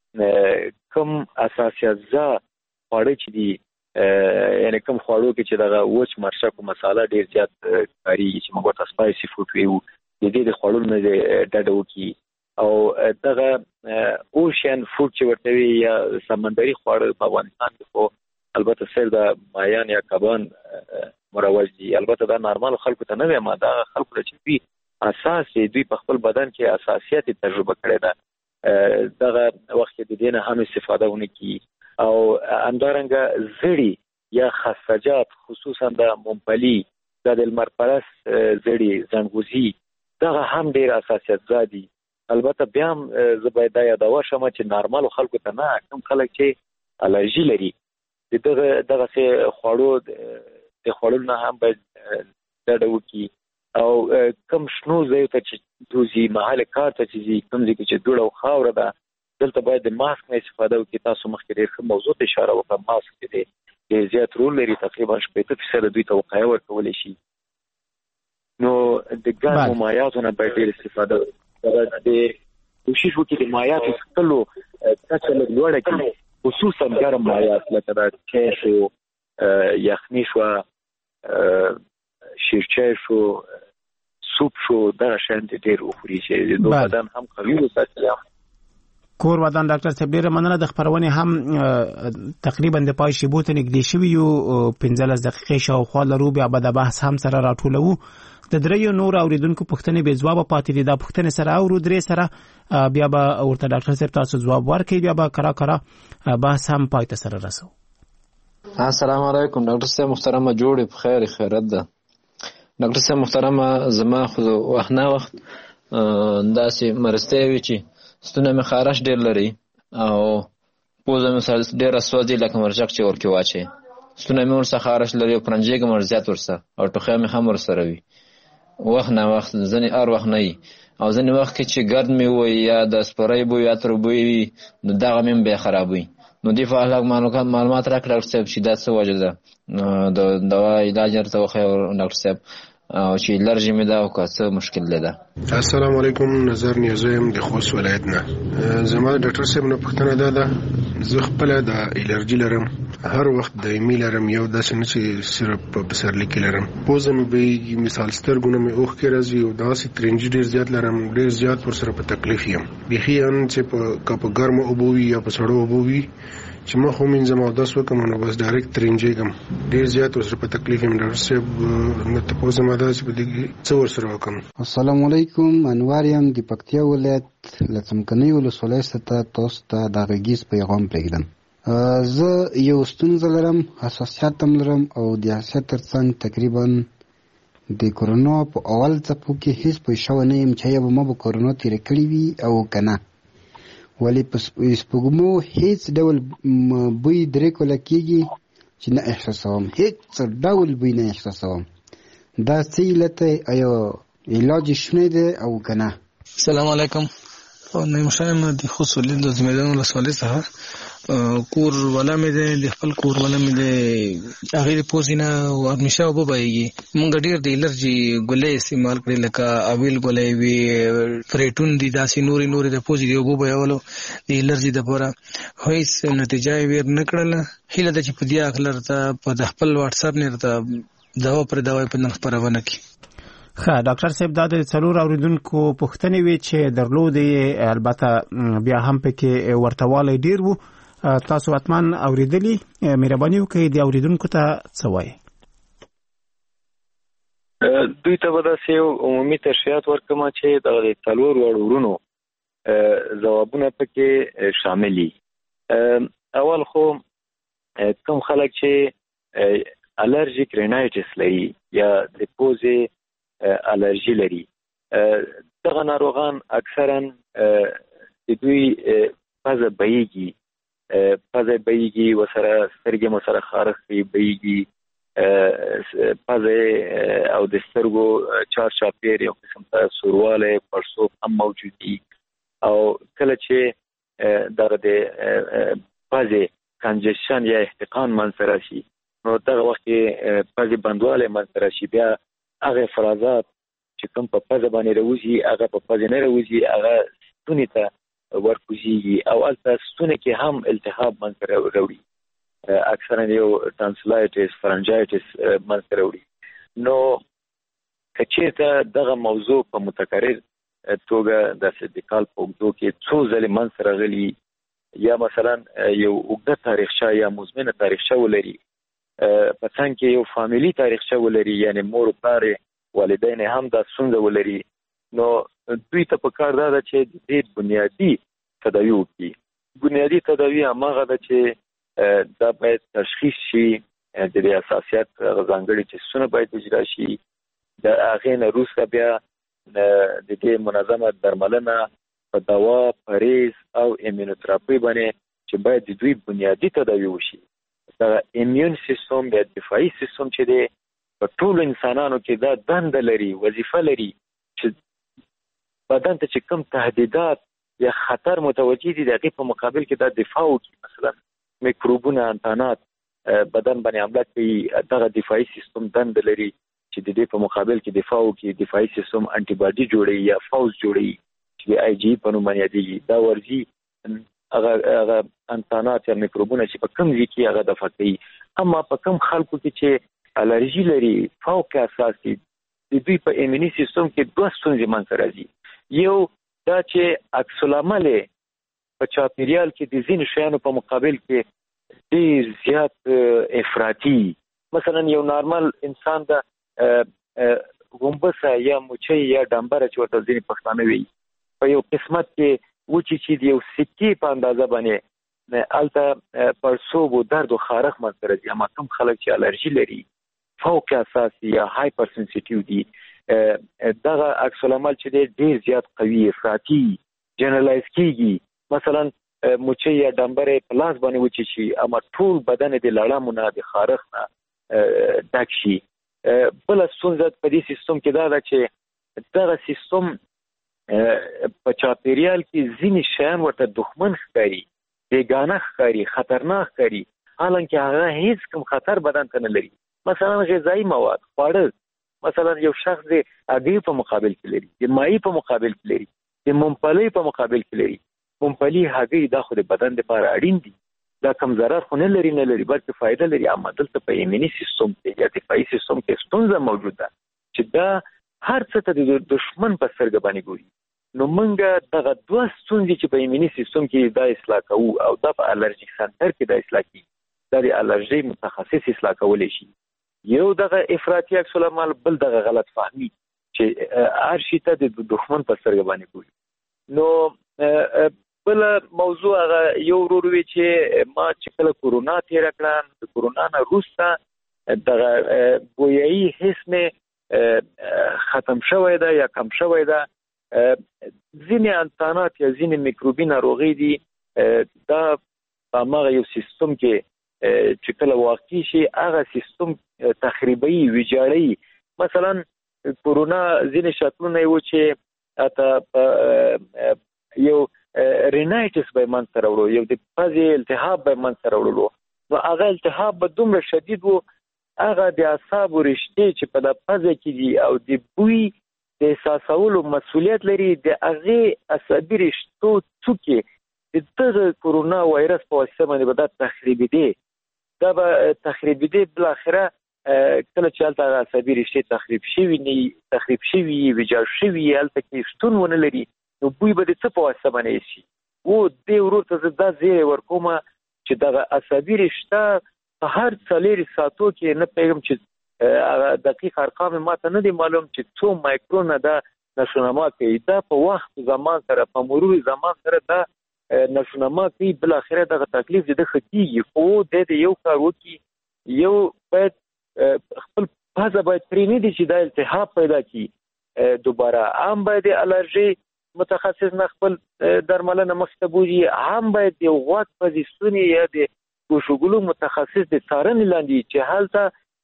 کم حساسیتزا خواړه چې دي، یعنی کم خواړو کې چې دغه وچ مرچک او مساله ډېر زیات کارېږي چې موږ ورته سپایسي فوډ وایو، د دې د خوړلو نه ډډه وکړي. او دغه اوشین فوډ چې ورته وي یا سمندري خواړه په افغانستان کې خو البته صرف د مایان یا کبان مروج دي. البته دا نارمال خلکو ته نه وي، ما دا خلکو ته چې دوی اساس دوی په خپل بدن کې حساسیت تجربه کړی ده، دغه وخت کې د دې نه هم استفاده ونه کړي. او همدارنګه زړي یا خسجات، خصوصا د ممپلي، د لمر پرست زړي، زنګوزي، دغه هم ډېر حساسیت زادي. البته بیا هم زه باید دا یادوه شم چې نارمالو خلکو ته نه، کوم خلک چې الرژي لري دغه خوړو د خوړو نه هم باید ډډه وکړي او کم شنو ځایو ته چې دوزي محل کار ته چې ځي کوم ځای کې چې دوړه او خاوره ده دلته باید د ماسک نه استفاده وکړي. تاسو مخکې ډېر ښه موضوع ته اشاره وکړه. ماسک دی زیات رول لري، تقریبا 80% دوی ته وقایه ورکولی شي. نو د ګرمو مایعاتو نه باید ډېر استفاده وکړي. د کوشش وکړي د مایعاتو څښلو کچه لږ لوړه کړي، خصوصا ګرم مایعات لکه د چای شو، یخني شوه، شیرچای شو، سوپ شو، دغه شیان ډېر وخوري چې د دوی بدن هم قوي وساتي. کور ودان ډاکټر صاحب ډیره مننه. د خبرونې هم تقریبا د پای شیبو ته نږدې شوي یو 15 دقیقې شاوخوا لرو، بیا به د بحث هم سره راټولوو. د دریو نور اوریدونکو پوښتنې بې ځوابه پاتې دي. دا پوښتنې سره اورو درې سره بیا به ورته ډاکټر صاحب تاسو ځواب ورکړئ، بیا به کرا بحث هم پای ته سره رسو. السلام علیکم ډاکټر صاحب محترمه، جوړې په خیر خیرت ده. ډاکټر صاحب محترمه، زما خو وخت نه وخت داسې مرستې وي چې ستونه مې خارش ډېر لري او پوزه مې ډېره سوځي لکه مرچک چې ورکې واچوي. ستونه مې ورسره خارش لري او پرنجېږم ور زیات ورسره او ټوخی مې هم ورسره وي. وخت نه وخت ځینې هر وخت نه وي او ځینې وخت کې چې ګرد مې وي یا د سپرۍ بوی یا تر بوی وي نو دغه مې بیا خرابوي. نو دې په اړه معلومات راکړه ډاکټر صاحب چې دا څه وجه ده، د دوا علاج ورته وښایه ډاکټر صاحب او چې الرجی مې ده او که څه مشکل ده. السلام علیکم، نظر نیازی یم د خوست ولایت نه. زما ډاکټر صاحب نه پوښتنه ده زه خپله د الرجی لرم، هر وخت دایمي لرم، یو داسې نه چې صرف په پسرلي کې لرم. پوزه مې بهیږي، مثال سترګونه مې اوښکې راځي او داسې ترنجي ډېر زیات لرم، ډېر زیات ورسره په تکلیف یم. بیخي ان چې که په ګرمو اوبو وي یا په سړو اوبو وي چې مخ ومینځم او داس وکړم نو بس ډایرکټ ترنجېږم، ډېر زیات ورسره په تکلیف یم. ډاکټر صاحب نه تپوس مې ده چې په دې څه ورسره وکړم. السلام علیکم، انوار یم د پکتیا ولایت له څمکنیو ولسوالۍ څخه تاسو ته د غږیز پیغام پرېږدم. زه یو ستونزه لرم، حساسیت هم لرم او د حساسیت ترڅنګ تقریبا د کورونا په اول څپو کې هیڅ پوه شوی نه یم چې یا به ما به کورونا تېره کړې وي او که نه، ولی په سپوږمو هیڅ ډول بوی درې کوله کېږي چې نه احساسوم، هیڅ ډول بوی نه احساسوم. دا څه علت دی؟ آیا علاج شونی دی او که نه؟ السلام علیکم، نیم شایم د خوست ولایت د زمیدان ولسوالۍ څخه. کور ولا مې دی، د خپل کور ولا مې دی، هغې د پوزې نه همیشه اوبه بهیږي. مونږ ډېر د الرجي ګولۍ استعمال کړې لکه اویل ګولۍ وي، فریټون دي، داسې نورې د پوزې د اوبو بهولو د الرجي دپاره هیڅ نتیجه یې ویر نه کړله. هیله ده چې په دې هکله راته په د خپل واټساپ نه راته دوا پر دوا په نن خپرونه کړي. ښه ډاکټر صاحب، دا د څلور اوریدونکو پوښتنې وې چې درلودې، البته بیا هم پکې ورتهوالی ډېر و. تاسو حتما اوریدلي، مهرباني وکړئ د اوریدونکو ته څه وایي. دوی ته به داسې یو عمومي تشریحات ورکړم چې دغه د څلور واړو ورونو ځوابونه پکې شامل دي. اول خو کوم خلک چې الرجیک رینایټس لري یا د پوزې الرجی لري، دغه ناروغان اکثرا د دوی پزه بهیږي ورسره سترګې مو سره خارښ کوي، بهیږي پزه او د سترګو چار چاپیر یو قسم ته سوروالی پړسوب هم موجود دي. او کله چې دغه د پزې کنجشن یا احتقان منځته راشي نو دغه وخت کې پزې بندوالی منځته راشي، بیا هغه افرازات چې کوم په پزه باندې راوځي هغه په پزه نه راوځي، هغه ستوني ته ورکوزیږي او هلته ستوني کې هم التهاب منځته راوړي، اکثرا یو ټانسلایټس فرنجایټس منځته راوړي. نو که چېرته دغه موضوع په متکرر توګه داسې د کال په اوږدو کې څو ځلې منځته راغلي یا مثلا یو اوږده تاریخچه یا مزمنه تاریخچه ولري، په څنګ کې یو فامیلي تاریخچه ولري، یعنی مور و پلار والدین هم دا ستونزه ولري، نو دوی ته پکار دا ده چې دې بنیادي تداوی وکړي. بنیادي تداوی هماغه ده چې دا باید تشخیص شي، د دې حساسیت ځانګړي ټسټونه باید اجرا شي، د هغې نه وروسته بیا د دې منظمه درملنه په دوا، پرهیز او ایمونوتراپي باندې چې باید د دوی بنیادي تداوی وشي. د ایمیون سیستم یا دفاعي سیستم چې دی په ټولو انسانانو کې دا دنده لري، وظیفه لري چې بدن ته چې کوم تهدیدات یا خطر متوجه دي د هغې په مقابل کې دا دفاع وکړي. مثلا میکروبونه، انتانات بدن باندې حمله کوي، دغه دفاعي سیستم دنده لري چې د دې په مقابل کې دفاع وکړي. دفاعي سیستم انټي باډي جوړوي یا فوز جوړوي چې د آی جي په نوم باندې یادېږي. دا ورځي هغه انتانات یا میکروبونه چې په کوم ځای کې هغه دفع کوي. اما په کوم خلکو کې چې الرژي لري، فوق اساسي د دوی په ایمني سیستم کې دوه ستونزې منځته راځي. یو دا چې عکس العمل په چاپیریال کې د ځینو شیانو په مقابل کې ډېر زیات افراطي. مثلا یو نارمل انسان د غومبسه یا موچۍ یا ډمبره چې ورته ځینې پښتانه وایي په یو قسمت کې وچې چې د یو سکې په اندازه باندې هلته پړسوب و درد و خارښ منځته راځي. اما کوم خلک چې الرژي لري، فوق اساسي یا هایپر سنسیټیو دي، دغه عکس العمل چې دی ډېر زیات قوي، افراطي، جنرالایز کېږي. مثلا موچۍ یا ډمبرې په لاس باندې وچې شي، اما ټول بدن د لړمو نه، د خارښ نه ډک شي. بله ستونزه په دې سیستم کې دا ده چې دغه سیستم په چاپیریال کې ځینې شیان ورته دښمن ښکاري، بېګانه ښکاري، خطرناک ښکاري، حالانکه هغه هیڅ کوم خطر بدن ته نه لري. مثلا غذایي مواد، خواړه، مثلا یو شخص د هګۍ په مقابل کې لري، د مایع په مقابل کې لري، د ممپلۍ په مقابل کې لري. ممپلي، هګۍ دا خو د بدن لپاره اړین دي، دا کم ضرر خو نه لري بلکې فایده لري. اما دلته په ایمني سیستم کې یا دفاعي سیستم کې ستونزه موجود ده چې دا هر څه ته د دشمن په سترګه باندې ګوري. نو موږ دغه دوه ستونزې چې په ایمني سیستم کې دا اصلاح کوو او دا په الرژیک سنټر کې دا اصلاح کیږي، دا د الرژي متخصص اصلاح کولی شي. یو دغه افراطي عکس العمل، بل دغه غلط فهمي چې هر شي ته د دښمن په سترګه باندې ګوري. نو بل موضوع هغه یو ورور وی چې ما چې کله کورونا تیر کړم، د کورونا نه وروسته دغه بویایي حس مې ختم شوی ده یا کم شوی ده. ځینې انتانات یا ځینې میکروبي ناروغۍ دي، دا په هماغه یو سیستم کې چې کله واقع شي هغه سیستم تخریبوي، ویجاړوي. مثلا کورونا ځینې شکلونه یې و چې حتی یو رینایټس به یې منځته راوړو، یو د پزې التهاب به یې منځته راوړلو. نو هغه التهاب به دومره شدید و، هغه د اعصابو رشتې چې په د پزه کې دي او د بوی د احساسولو مسؤلیت لري، د هغې عصبي رشتو څوکې د دغه کورونا وایرس په واسطه باندې به دا تخریبېدې. دا به تخریبېدې بالاخره کله چې هلته هغه عصبي رشتې تخریب شوي ویجاړ شوي هلته کې شتون ونه لري، نو بوی به د څه په واسطه باندې شي. دې ورور ته زه دا زیری ورکومه چې دغه عصبي رشته په هر 4 ساعتو کې، نه پوهېږم چې دقیق ارقام ماته نه دي معلوم چې څو مایکرونه دا نشونما کوي. دا په وخت زمان سره، په مرور زمان سره دا نشونما کوي. بالاخره دغه تکلیف د ښه کېږي، خو د یو کار وکړي، یو باید خپل پزه باید پرې نه دي چې دا التهاب پیدا کړي دوباره. عام باید د الرژي متخصص نه خپل درملنه مخته بوځي، عام باید یو غوږ پزې ستوني یا د ګوشوګلو متخصص د څارنې لاندې چې هلته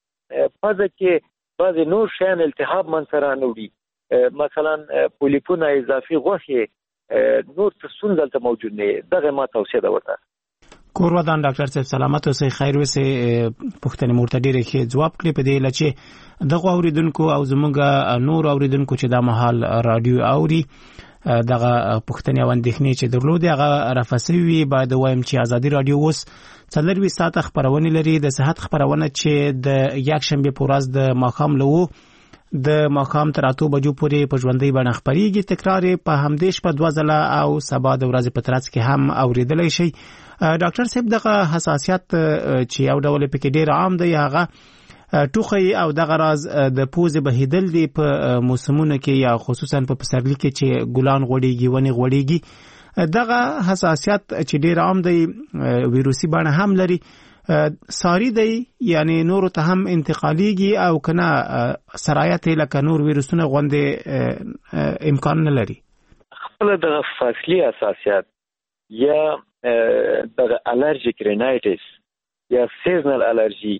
پزه کې بعضې نور شیان التهاب منځته رانوړي، مثلا پولیپونه، اضافي غوښې، نور څه ستونزه هلته موجود نه وي. دغه ما توصیه ده ورته. کور ودان ډاکټر صاحب، سلامت اوسئ، خیر اوسئ. پوښتنې مو ورته ډېرې ښې ځواب کړې په دې هیله چې دغو اورېدونکو او زموږ نور اورېدونکو چې دا مهال راډیو اوري دغه پوښتنې او اندېښنې چې درلودې هغه رفع سوي وي. باید ووایم چې ازادي راډیو اوس 24 ساعته خپرونې لري. د صحت خپرونه چې د یکشنبې په ورځ د ماښام له 9 د ماښام تر 8 بجو پورې په ژوندۍ بڼه خپرېږي. تکرار په همدې شپه 2 ځله او سبا د ورځې په ترڅ کې هم اورېدلی شئ. ډاکټر صاحب، دغه حساسیت چې یو ډول پکې ډېر عام دی، هغه ټوخی او دغه راز د پوزې بهیدل دي په موسمونو کې یا خصوصا په پسرلي کې چې ګلان غوړېږي، ونې غوړېږي. دغه حساسیت چې ډېر عام دی، ویروسي بڼه هم لري، ساری دی، یعنی نورو ته هم انتقالیږي او کنه سرایت لکه نور ویروسونه غوندې امکان نه لري. خپل دغه فصلي حساسیت یا دغه الرجیک رینایټس یا سیزنل الرجی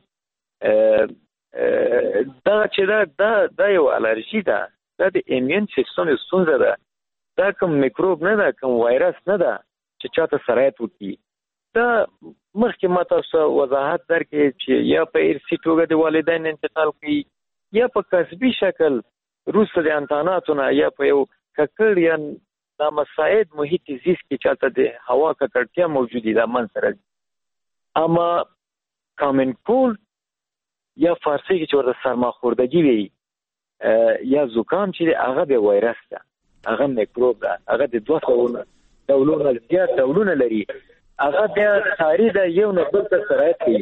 دا چې دا یو الرجی ده، دا د ایمیون سیستم ستونزه ده، دا کوم میکروب نه ده، کوم وایرس نه ده چې چاته سرایت وکړي. دا مخکې ما تاسو وضاحت درکړې چې یا په ارثي توګه د والدین انتقال کوي یا په کسبي شکل وروسته د انتاناتو نه یا په یو ککړ یا نامساعد محیط زیست کې چاته د هوا ککړتیا موجودي ده من سره. اما کامن کولد یا فارسی کې چې ورته سرماخوردګي وي یا زکام چې هغه د وایرس ده، هغه میکروب ده، هغه د دوه ډولونه زیات ډولونه لري، هغه بیا ساري ده، یو نه بل ته سرایت کوي.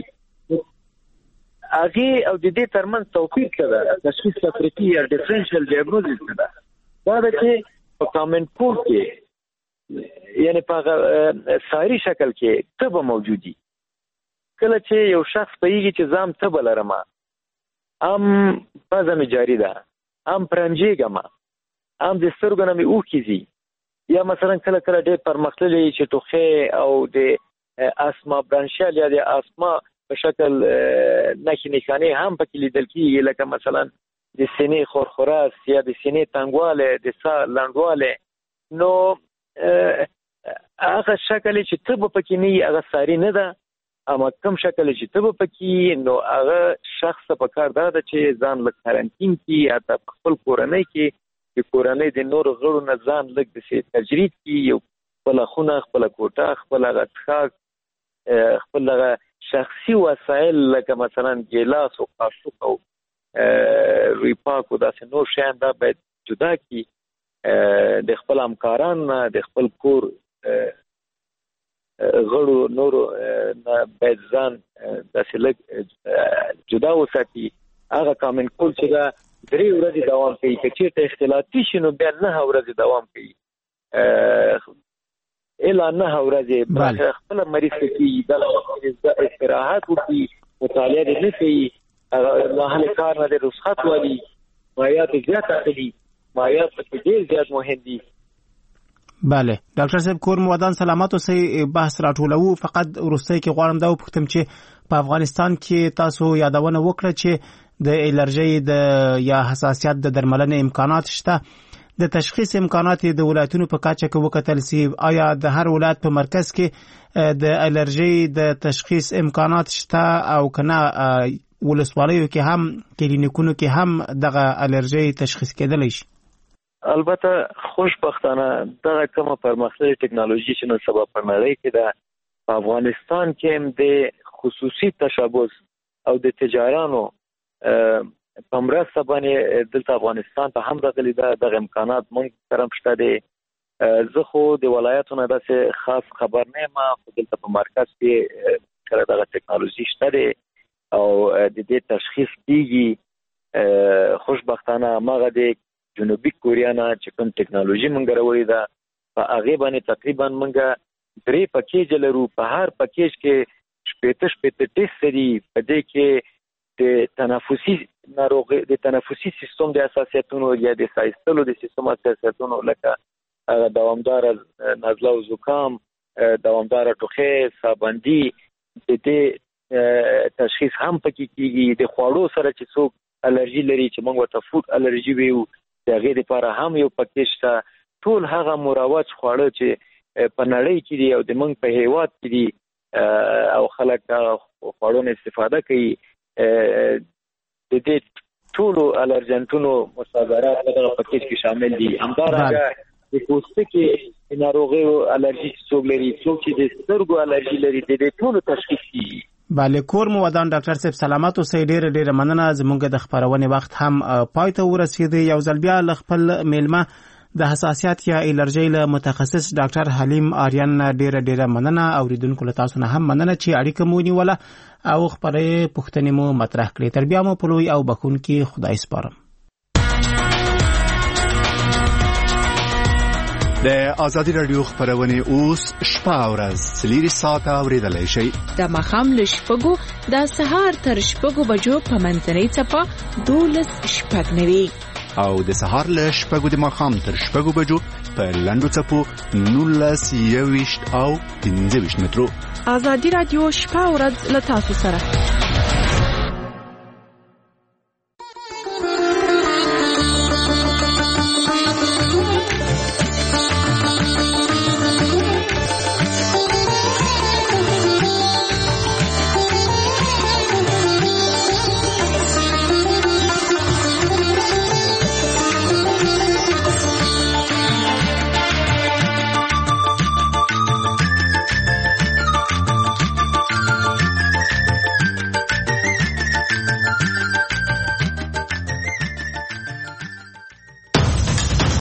هغې او د دې ترمنځ توپیر څه ده؟ تشخیص تفریقي یا ډیفرنشل ډایګنوزس څه ده؟ دا ده چې په کامن کولد کې یعنې په هغه ساري شکل کې تبه موجودي. کله چې یو شخص پوهېږي چې زه هم تبه لرم، هم پزه مې جاري ده، هم پرنجېږم، هم د سترګو نه مې اوښکې ځي، یا مثلا کله کله ډېر پرمختللي چې ټوخی او د اسما برانشیال یا د اسما په شکل نښې نښانې هم پکې لیدل کېږي، لکه مثلا د سینې خورخراس یا د سینې تنګوالی، د ساه لنډوالی. نو هغه شکل چې تبه پکې نه وي هغه ساري نه ده، اما کوم شکل چې تبه پکې نو هغه شخص ته پکار دا ده چې ځان لږ کارانتین کړي، حتی په خپل کورنۍ کې د کورنۍ د نورو غړو نه ځان لږ داسې تجرید کړي، یو خپله خونه، خپله کوټه، خپل هغه څښاک، خپل هغه شخصي وسایل لکه مثلا ګیلاس او قاشوق او روی پاک او داسې نور شیان دا باید جدا کړي. د خپل همکاران نه، د خپل کور غړو نورو نه باید ځان داسې لږ جدا وساتي. هغه کامن کولد چې دا 3 ورځې دوام کوي، که چېرته اختلاطي شي نو بیا 9 ورځې دوام کوي، الا 9 ورځې خپله مریض ته کېږي، دغه استراحت وکړي، مطالعه دې نه کوي، محل کار نه د رخصت والي، مایات زیات اخلي، مایات پکې ډېر زیات مهم دي. بله ډاکټر صاحب، کور مو ودان سلامت اوسئ. بحث راټولوو، فقط وروستۍ کې غواړم دا وپوښتم چې په افغانستان کې تاسو یادونه وکړه چې د الرژي یا حساسیت د درملنې امکانات شته. د تشخیص امکانات د ولایتونو په کچه کې وکتل سي، آیا د هر ولایت په مرکز کې د الرژي د تشخیص امکانات شته او کنه ولسوالیو کې هم کلینیکونو کې هم دغه الرژي تشخیص کېدلی شي؟ البته خوشبختانه دغه کومه پرمختللې ټکنالوژي چې نن سبا په نړۍ کې ده، په افغانستان کې هم د خصوصي تشبث او د تجارانو په مرسته باندې دلته افغانستان ته هم راغلي ده. دغه امکانات موږ سره هم شته دي. زه خو د ولایاتو نه داسې خاص خبر نه یم، خو دلته په مرکز کې کله دغه ټکنالوژي شته دی او د دې تشخیص کېږي. خوشبختانه هماغه د جنوبي کوریا نه چې کوم ټکنالوژي موږ راوړې ده، په هغې باندې تقریبا موږ 3 پکیج لرو. په هر پکیج کې 15 ټیسټ دي. په دې کې د تنفسي ناروغي، د تنفسي سیستم د حساسیتونو یا د سایستلو د سیستم حساسیتونو لکه دوامدار نزله او زکام، دوامدار ټوخی، سابندي، د دې تشخیص هم پکې کېږي. د خوړو سره چې څوک الرژي لري چې موږ ورته فود الرژي ویو، د هغې دپاره هم یو پکیج شته. ټول هغه مروج خواړه چې په نړۍ کې دي او د موږ په هیواد کې دي او خلک خوړو نه استفاده کوي، د دې ټولو الرجنټونو مصادرات په دغه پکیج کې شامل دي. همدارنګه د پوستکي ناروغیو الرژي څوک لري، څوک چې د سترګو الرژي لري، د دې ټولو تشخیص کېږي. بله کور مو ودان ډاکټر صاحب، سلامت اوسئ. ډېره مننه. زموږ د خپرونې وخت هم پای ته ورسېدی. یو ځل بیا له خپل میلمه د حساسیت یا الرژي له متخصص ډاکټر حلیم آریان ډېره مننه. اوریدونکو له تاسو نه هم مننه چې اړیکه مو ونیوله او خپلې پوښتنې مو مطرح کړې. تر بیا مو په لوی او بخښونکي خدای سپارم. د ازادي رادیو خبرونه اوس شپه او ورځ 3 ساعته اوریدلای شئ. د مخام له شپږو د سهار تر شپږو بجو په منځنۍ چپه 12 شپږ نوي او د سهار له 6 د ماښام تر 6 بجو په لنډو څپو 19 21 او 15 مترو. ازادي رادیو شپه او ورځ له تاسو سره.